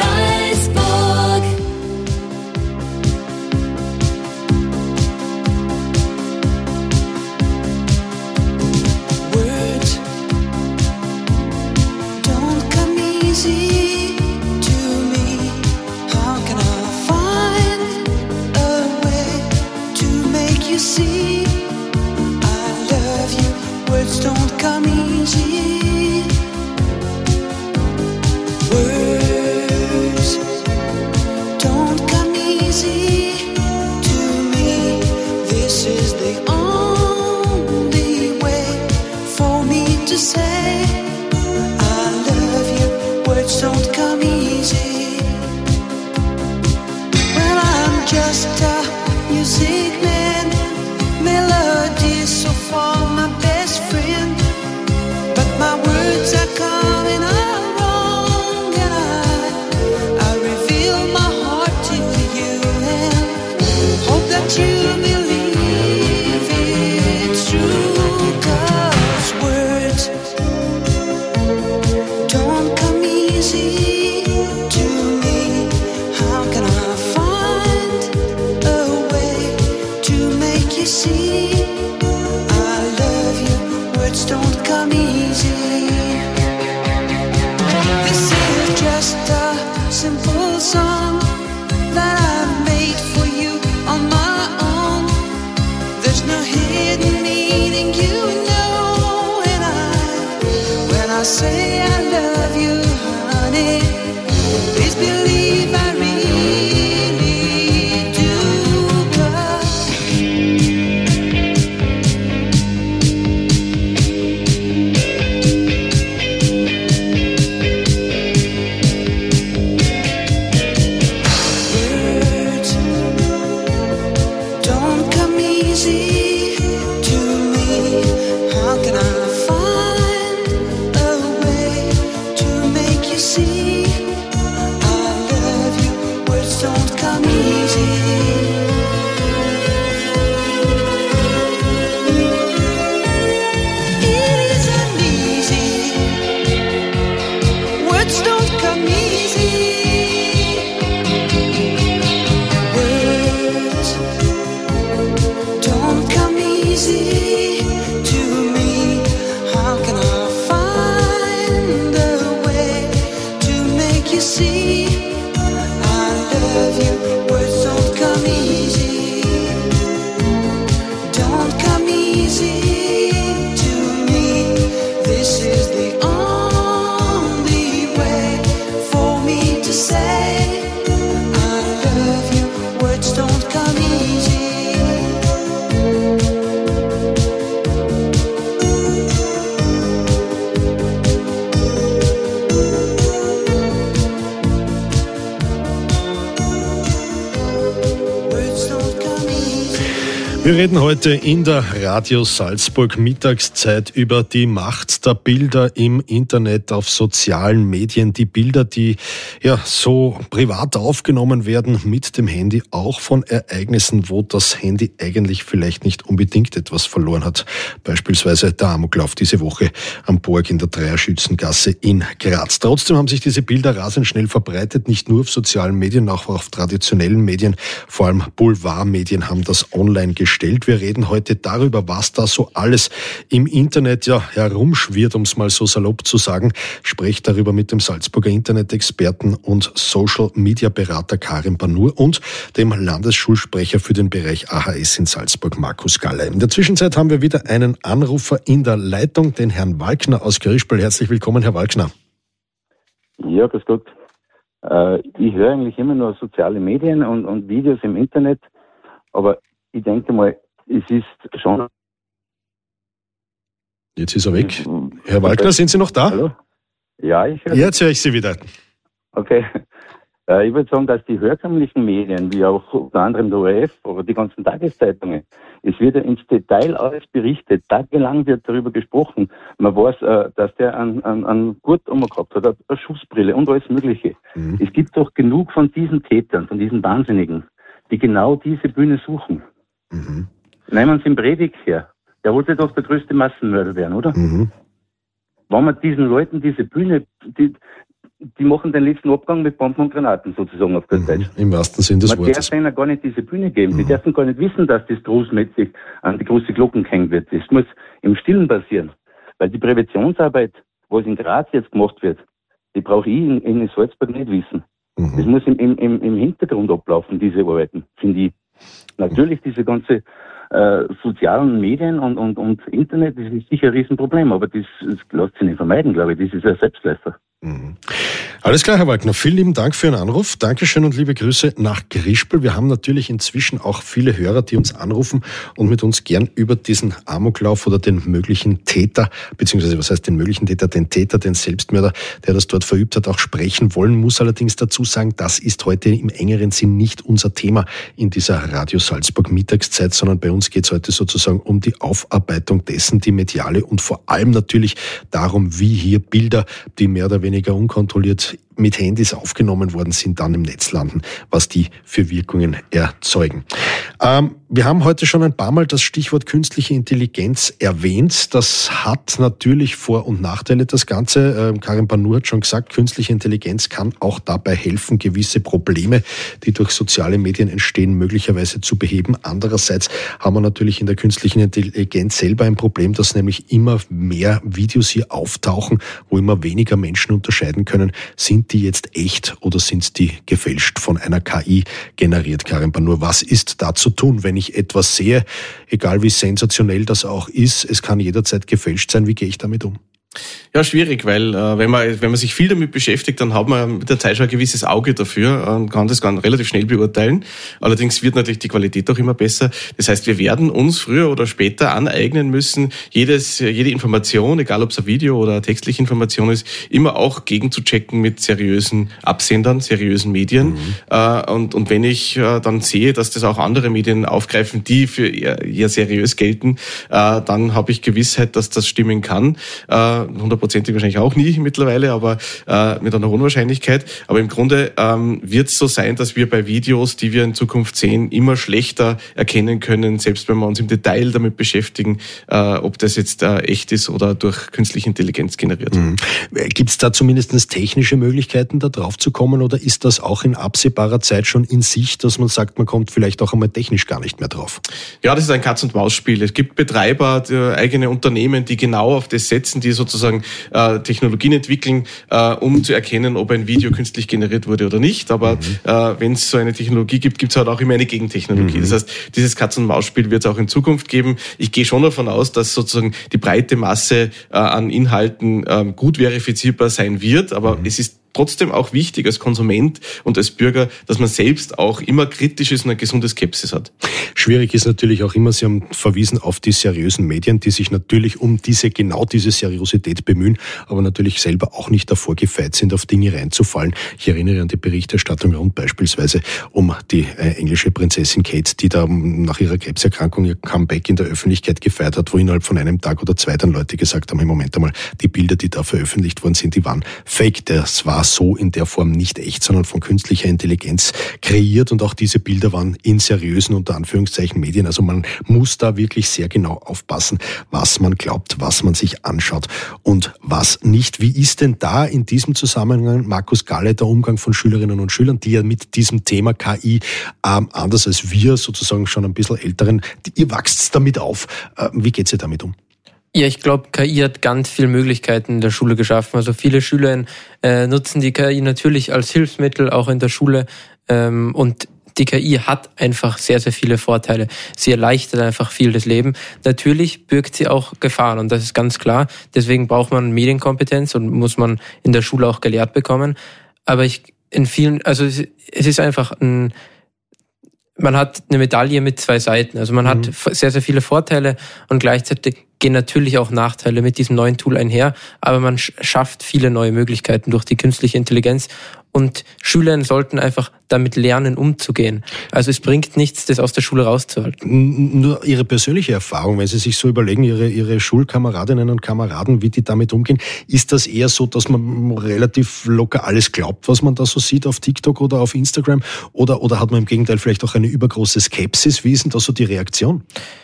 Salzburg. Words don't come easy to me. How can I find a way to make you see I love you? Words don't come easy. Words don't come easy. just a music man, melodies so far my best friend, but my words are coming out wrong, and I, I reveal my heart to you and hope that you believe it's true, 'cause words don't come easy to me. How can I find a way to make you see I love you? Words don't come easy. This is just a simple song that I made for you on my own. There's no hidden meaning, you know, and I, when I say I love you, honey, please believe I really do. 'Cause words don't come easy to me. How can I find a way to make you see I love you? Words don't come easy. It isn't easy. Words don't come easy. Words don't come easy to me. How can I find a way to make you see I love you? Words don't come easy. Don't come easy to me. This is the only way for me to say I love you. Words don't come easy. Words don't come easy. Wir reden heute in der Radio Salzburg Mittagszeit über die Macht der Bilder im Internet, auf sozialen Medien. Die Bilder, die ja so privat aufgenommen werden mit dem Handy, auch von Ereignissen, wo das Handy eigentlich vielleicht nicht unbedingt etwas verloren hat. Beispielsweise der Amoklauf diese Woche am Borg in der Dreierschützengasse in Graz. Trotzdem haben sich diese Bilder rasend schnell verbreitet, nicht nur auf sozialen Medien, auch auf traditionellen Medien. Vor allem Boulevardmedien haben das online gestellt. Wir reden heute darüber, was da so alles im Internet ja herumschwirrt, um es mal so salopp zu sagen. Spreche darüber mit dem Salzburger Internet-Experten und Social-Media-Berater Karin Banur und dem Landesschulsprecher für den Bereich A H S in Salzburg, Markus Galler. In der Zwischenzeit haben wir wieder einen Anrufer in der Leitung, den Herrn Walkner aus Grischbel. Herzlich willkommen, Herr Walkner. Ja, grüß Gott. Äh, ich höre eigentlich immer nur soziale Medien und, und Videos im Internet, aber ich denke mal, es ist schon... Jetzt ist er weg. Herr Walkner, sind Sie noch da? Hallo? Ja, ich höre. Jetzt höre ich Sie wieder. Okay. Äh, ich würde sagen, dass die herkömmlichen Medien, wie auch unter anderem der O R F oder die ganzen Tageszeitungen, es wird ja ins Detail alles berichtet. Tagelang wird darüber gesprochen. Man weiß, äh, dass der einen, einen, einen Gurt umgehabt hat, eine Schussbrille und alles Mögliche. Mhm. Es gibt doch genug von diesen Tätern, von diesen Wahnsinnigen, die genau diese Bühne suchen. Mhm. Nehmen Sie den Breivik her. Der wollte doch der größte Massenmörder werden, oder? Mhm. Wenn man diesen Leuten diese Bühne, die, die machen den letzten Abgang mit Bomben und Granaten sozusagen auf gut Deutsch. Im wahrsten Sinn des man Wortes. Man darf denen gar nicht diese Bühne geben. Mhm. Die dürfen gar nicht wissen, dass das großmäßig an die große Glocken gehängt wird. Das muss im Stillen passieren. Weil die Präventionsarbeit, was in Graz jetzt gemacht wird, die brauche ich in, in Salzburg nicht wissen. Mhm. Das muss im, im, im Hintergrund ablaufen, diese Arbeiten, finde ich. Natürlich diese ganze äh, sozialen Medien und, und, und Internet, das ist sicher ein Riesenproblem, aber das, das lässt sich nicht vermeiden, glaube ich. Das ist ein Selbstläufer. Mhm. Alles klar, Herr Wagner. Vielen lieben Dank für Ihren Anruf. Dankeschön und liebe Grüße nach Grispel. Wir haben natürlich inzwischen auch viele Hörer, die uns anrufen und mit uns gern über diesen Amoklauf oder den möglichen Täter, beziehungsweise was heißt den möglichen Täter, den Täter, den Selbstmörder, der das dort verübt hat, auch sprechen wollen. Muss allerdings dazu sagen, das ist heute im engeren Sinn nicht unser Thema in dieser Radio Salzburg Mittagszeit, sondern bei uns geht es heute sozusagen um die Aufarbeitung dessen, die mediale und vor allem natürlich darum, wie hier Bilder, die mehr oder weniger unkontrolliert mit Handys aufgenommen worden sind, dann im Netz landen, was die für Wirkungen erzeugen. Ähm, wir haben heute schon ein paar Mal das Stichwort künstliche Intelligenz erwähnt. Das hat natürlich Vor- und Nachteile, das Ganze. Ähm, Karin Banur hat schon gesagt, künstliche Intelligenz kann auch dabei helfen, gewisse Probleme, die durch soziale Medien entstehen, möglicherweise zu beheben. Andererseits haben wir natürlich in der künstlichen Intelligenz selber ein Problem, dass nämlich immer mehr Videos hier auftauchen, wo immer weniger Menschen unterscheiden können, sind die jetzt echt oder sind die gefälscht von einer K I generiert? Karin Banur, was ist da zu tun, wenn ich etwas sehe, egal wie sensationell das auch ist, es kann jederzeit gefälscht sein, wie gehe ich damit um? Ja, schwierig, weil äh, wenn man wenn man sich viel damit beschäftigt, dann hat man mit der Zeit schon ein gewisses Auge dafür und kann das ganz relativ schnell beurteilen. Allerdings wird natürlich die Qualität auch immer besser. Das heißt, wir werden uns früher oder später aneignen müssen, jedes jede Information, egal ob es ein Video oder eine textliche Information ist, immer auch gegenzuchecken mit seriösen Absendern, seriösen Medien. Mhm. Äh, und und wenn ich äh, dann sehe, dass das auch andere Medien aufgreifen, die für eher, eher seriös gelten, äh, dann habe ich Gewissheit, dass das stimmen kann. Äh, hundertprozentig wahrscheinlich auch nie mittlerweile, aber äh, mit einer hohen Wahrscheinlichkeit. Aber im Grunde ähm, wird es so sein, dass wir bei Videos, die wir in Zukunft sehen, immer schlechter erkennen können, selbst wenn wir uns im Detail damit beschäftigen, äh, ob das jetzt äh, echt ist oder durch künstliche Intelligenz generiert. Mhm. Gibt es da zumindest technische Möglichkeiten, da drauf zu kommen, oder ist das auch in absehbarer Zeit schon in Sicht, dass man sagt, man kommt vielleicht auch einmal technisch gar nicht mehr drauf? Ja, das ist ein Katz-und-Maus-Spiel. Es gibt Betreiber, eigene Unternehmen, die genau auf das setzen, die sozusagen äh, Technologien entwickeln, äh, um zu erkennen, ob ein Video künstlich generiert wurde oder nicht. Aber mhm. äh, wenn es so eine Technologie gibt, gibt es halt auch immer eine Gegentechnologie. Mhm. Das heißt, dieses Katz-und-Maus-Spiel wird es auch in Zukunft geben. Ich gehe schon davon aus, dass sozusagen die breite Masse äh, an Inhalten äh, gut verifizierbar sein wird. Aber mhm. es ist trotzdem auch wichtig als Konsument und als Bürger, dass man selbst auch immer kritisch ist und eine gesunde Skepsis hat. Schwierig ist natürlich auch immer, Sie haben verwiesen auf die seriösen Medien, die sich natürlich um diese, genau diese Seriosität bemühen, aber natürlich selber auch nicht davor gefeit sind, auf Dinge reinzufallen. Ich erinnere an die Berichterstattung rund beispielsweise um die äh, englische Prinzessin Kate, die da nach ihrer Krebserkrankung ihr Comeback in der Öffentlichkeit gefeiert hat, wo innerhalb von einem Tag oder zwei dann Leute gesagt haben, im Moment einmal, die Bilder, die da veröffentlicht worden sind, die waren fake. Das war so in der Form nicht echt, sondern von künstlicher Intelligenz kreiert, und auch diese Bilder waren in seriösen, unter Anführungszeichen, Medien. Also man muss da wirklich sehr genau aufpassen, was man glaubt, was man sich anschaut und was nicht. Wie ist denn da in diesem Zusammenhang, Markus Galle, der Umgang von Schülerinnen und Schülern, die ja mit diesem Thema K I ähm, anders als wir sozusagen schon ein bisschen Älteren, die, ihr wachst damit auf. Äh, wie geht's ihr damit um? Ja, ich glaube, K I hat ganz viele Möglichkeiten in der Schule geschaffen. Also viele Schüler äh, nutzen die K I natürlich als Hilfsmittel, auch in der Schule. Ähm, und die K I hat einfach sehr, sehr viele Vorteile. Sie erleichtert einfach viel das Leben. Natürlich birgt sie auch Gefahren, und das ist ganz klar. Deswegen braucht man Medienkompetenz und muss man in der Schule auch gelehrt bekommen. Aber ich in vielen, also es ist einfach ein, man hat eine Medaille mit zwei Seiten. Also man mhm. hat sehr, sehr viele Vorteile und gleichzeitig gehen natürlich auch Nachteile mit diesem neuen Tool einher, aber man schafft viele neue Möglichkeiten durch die künstliche Intelligenz, und Schüler sollten einfach damit lernen, umzugehen. Also es bringt nichts, das aus der Schule rauszuhalten. Nur Ihre persönliche Erfahrung, wenn Sie sich so überlegen, Ihre, Ihre Schulkameradinnen und Kameraden, wie die damit umgehen, ist das eher so, dass man relativ locker alles glaubt, was man da so sieht auf TikTok oder auf Instagram, oder, oder hat man im Gegenteil vielleicht auch eine übergroße Skepsis? Wie ist denn da so die Reaktion?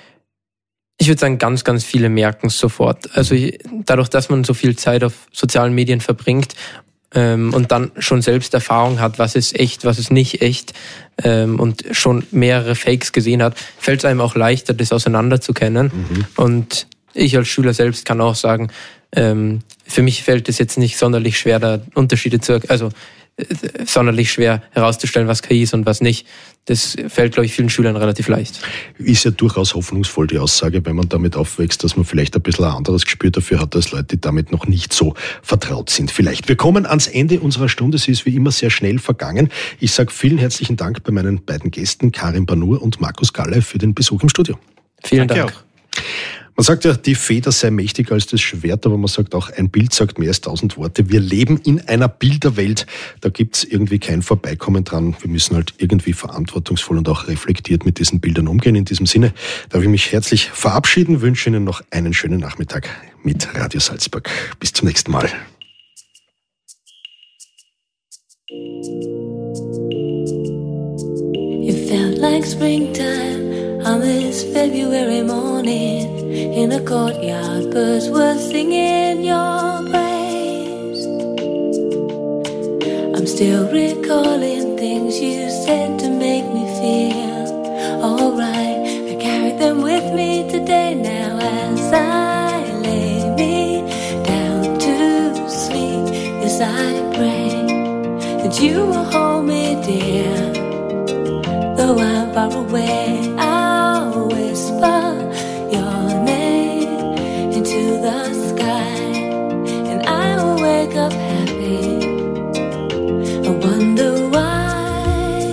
Ich würde sagen, ganz, ganz viele merken es sofort. Also dadurch, dass man so viel Zeit auf sozialen Medien verbringt ähm, und dann schon selbst Erfahrung hat, was ist echt, was ist nicht echt, ähm, und schon mehrere Fakes gesehen hat, fällt es einem auch leichter, das auseinanderzukennen. Mhm. Und ich als Schüler selbst kann auch sagen, ähm, für mich fällt es jetzt nicht sonderlich schwer, da Unterschiede zu, also äh, sonderlich schwer herauszustellen, was K I ist und was nicht. Das fällt, glaube ich, vielen Schülern relativ leicht. Ist ja durchaus hoffnungsvoll die Aussage, wenn man damit aufwächst, dass man vielleicht ein bisschen ein anderes Gespür dafür hat, als Leute, die damit noch nicht so vertraut sind. Vielleicht. Wir kommen ans Ende unserer Stunde. Sie ist wie immer sehr schnell vergangen. Ich sage vielen herzlichen Dank bei meinen beiden Gästen, Karin Banur und Markus Galle, für den Besuch im Studio. Vielen Danke Dank. Auch. Man sagt ja, die Feder sei mächtiger als das Schwert, aber man sagt auch, ein Bild sagt mehr als tausend Worte. Wir leben in einer Bilderwelt, da gibt's irgendwie kein Vorbeikommen dran. Wir müssen halt irgendwie verantwortungsvoll und auch reflektiert mit diesen Bildern umgehen. In diesem Sinne darf ich mich herzlich verabschieden, wünsche Ihnen noch einen schönen Nachmittag mit Radio Salzburg. Bis zum nächsten Mal. It felt like springtime on this February morning. In a courtyard, birds were singing your praise. I'm still recalling things you said to make me feel alright. I carry them with me today now as I lay me down to sleep. Yes, I pray that you will hold me dear. Though I'm far away, I'll whisper your name into the sky, and I will wake up happy. I wonder why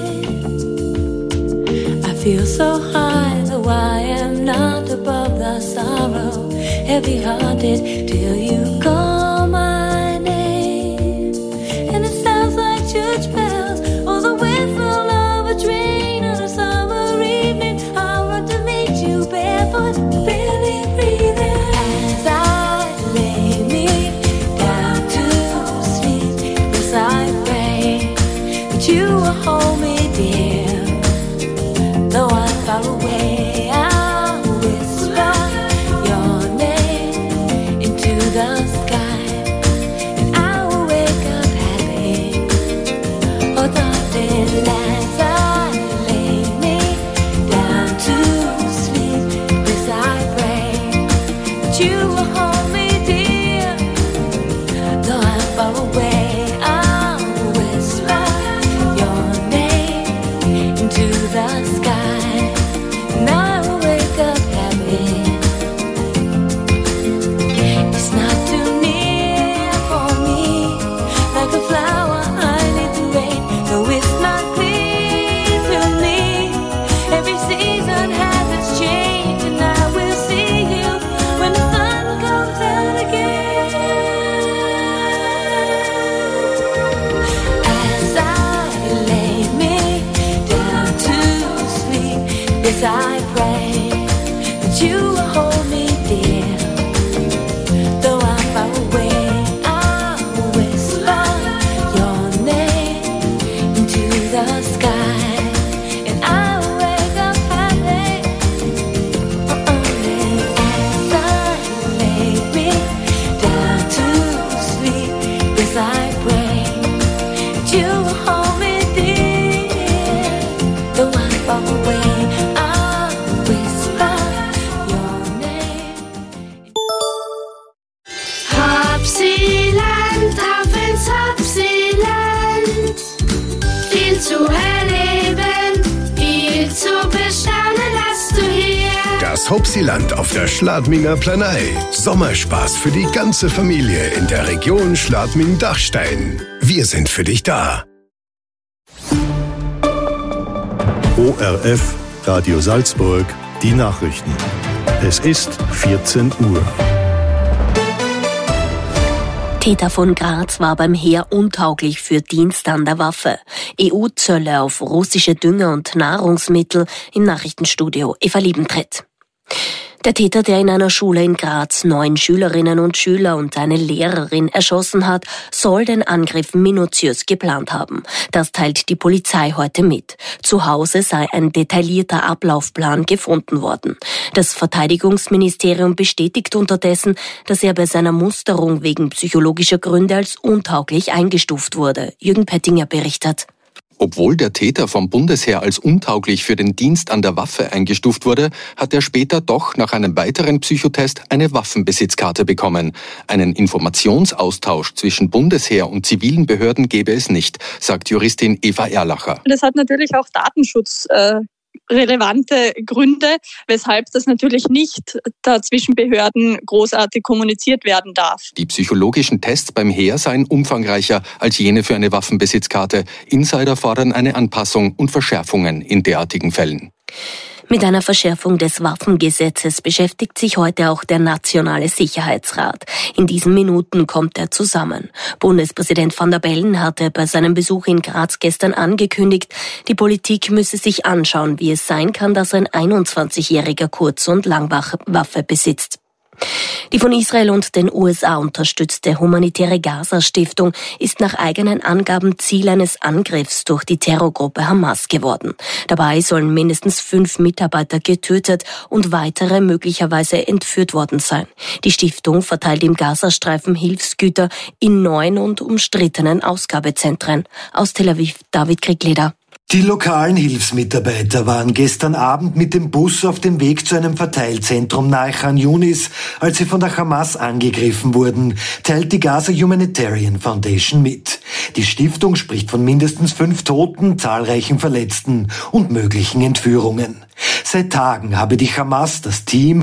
I feel so high, though I am not above the sorrow. Heavy-hearted till you call my name, and it sounds like church bells or the whistle of a train on a summer evening. I'll run to meet you barefoot, barely breathing, as I lay me down to sleep. Yes, I pray that you will hold me dear. Though I'm far away, I'll whisper your name into the sky, and I will wake up happy. Oh, darling, as I lay me down to sleep, yes, I pray that you will hold me dear. Though I'm far away, I'll whisper your name into the sky, and I will wake up happy. It's not too near for me, like a flower I need the rain. No, it's not clear to me. Every season has its change, and I will see you when the sun comes out again. As I lay me down to sleep, yes, I pray that you will hold me dear. Though I'm far away, I'll whisper your name into the sky, and I will wake up happy. Only as I lay me down to sleep, yes, I pray that you will hold me dear. Though I'm far away, I'll whisper your name. Hopsiland, auf ins Hopsiland. Viel zu erleben, viel zu bestaunen hast du hier. Das Hopsiland auf der Schladminger Planei. Sommerspaß für die ganze Familie in der Region Schladming-Dachstein. Wir sind für dich da. O R F, Radio Salzburg, die Nachrichten. Es ist vierzehn Uhr. Täter von Graz war beim Heer untauglich für Dienst an der Waffe. E U-Zölle auf russische Dünger und Nahrungsmittel im Nachrichtenstudio. Eva Liebentritt. Der Täter, der in einer Schule in Graz neun Schülerinnen und Schüler und eine Lehrerin erschossen hat, soll den Angriff minutiös geplant haben. Das teilt die Polizei heute mit. Zu Hause sei ein detaillierter Ablaufplan gefunden worden. Das Verteidigungsministerium bestätigt unterdessen, dass er bei seiner Musterung wegen psychologischer Gründe als untauglich eingestuft wurde. Jürgen Pettinger berichtet. Obwohl der Täter vom Bundesheer als untauglich für den Dienst an der Waffe eingestuft wurde, hat er später doch nach einem weiteren Psychotest eine Waffenbesitzkarte bekommen. Einen Informationsaustausch zwischen Bundesheer und zivilen Behörden gäbe es nicht, sagt Juristin Eva Erlacher. Das hat natürlich auch Datenschutz äh relevante Gründe, weshalb das natürlich nicht da zwischen Behörden großartig kommuniziert werden darf. Die psychologischen Tests beim Heer seien umfangreicher als jene für eine Waffenbesitzkarte. Insider fordern eine Anpassung und Verschärfungen in derartigen Fällen. Mit einer Verschärfung des Waffengesetzes beschäftigt sich heute auch der Nationale Sicherheitsrat. In diesen Minuten kommt er zusammen. Bundespräsident Van der Bellen hatte bei seinem Besuch in Graz gestern angekündigt, die Politik müsse sich anschauen, wie es sein kann, dass ein einundzwanzigjähriger Kurz- und Langwaffe besitzt. Die von Israel und den U S A unterstützte humanitäre Gaza-Stiftung ist nach eigenen Angaben Ziel eines Angriffs durch die Terrorgruppe Hamas geworden. Dabei sollen mindestens fünf Mitarbeiter getötet und weitere möglicherweise entführt worden sein. Die Stiftung verteilt im Gazastreifen Hilfsgüter in neuen und umstrittenen Ausgabezentren. Aus Tel Aviv, David Kriegleder. Die lokalen Hilfsmitarbeiter waren gestern Abend mit dem Bus auf dem Weg zu einem Verteilzentrum nahe Khan Yunis, als sie von der Hamas angegriffen wurden, teilt die Gaza Humanitarian Foundation mit. Die Stiftung spricht von mindestens fünf Toten, zahlreichen Verletzten und möglichen Entführungen. Seit Tagen habe die Hamas das Team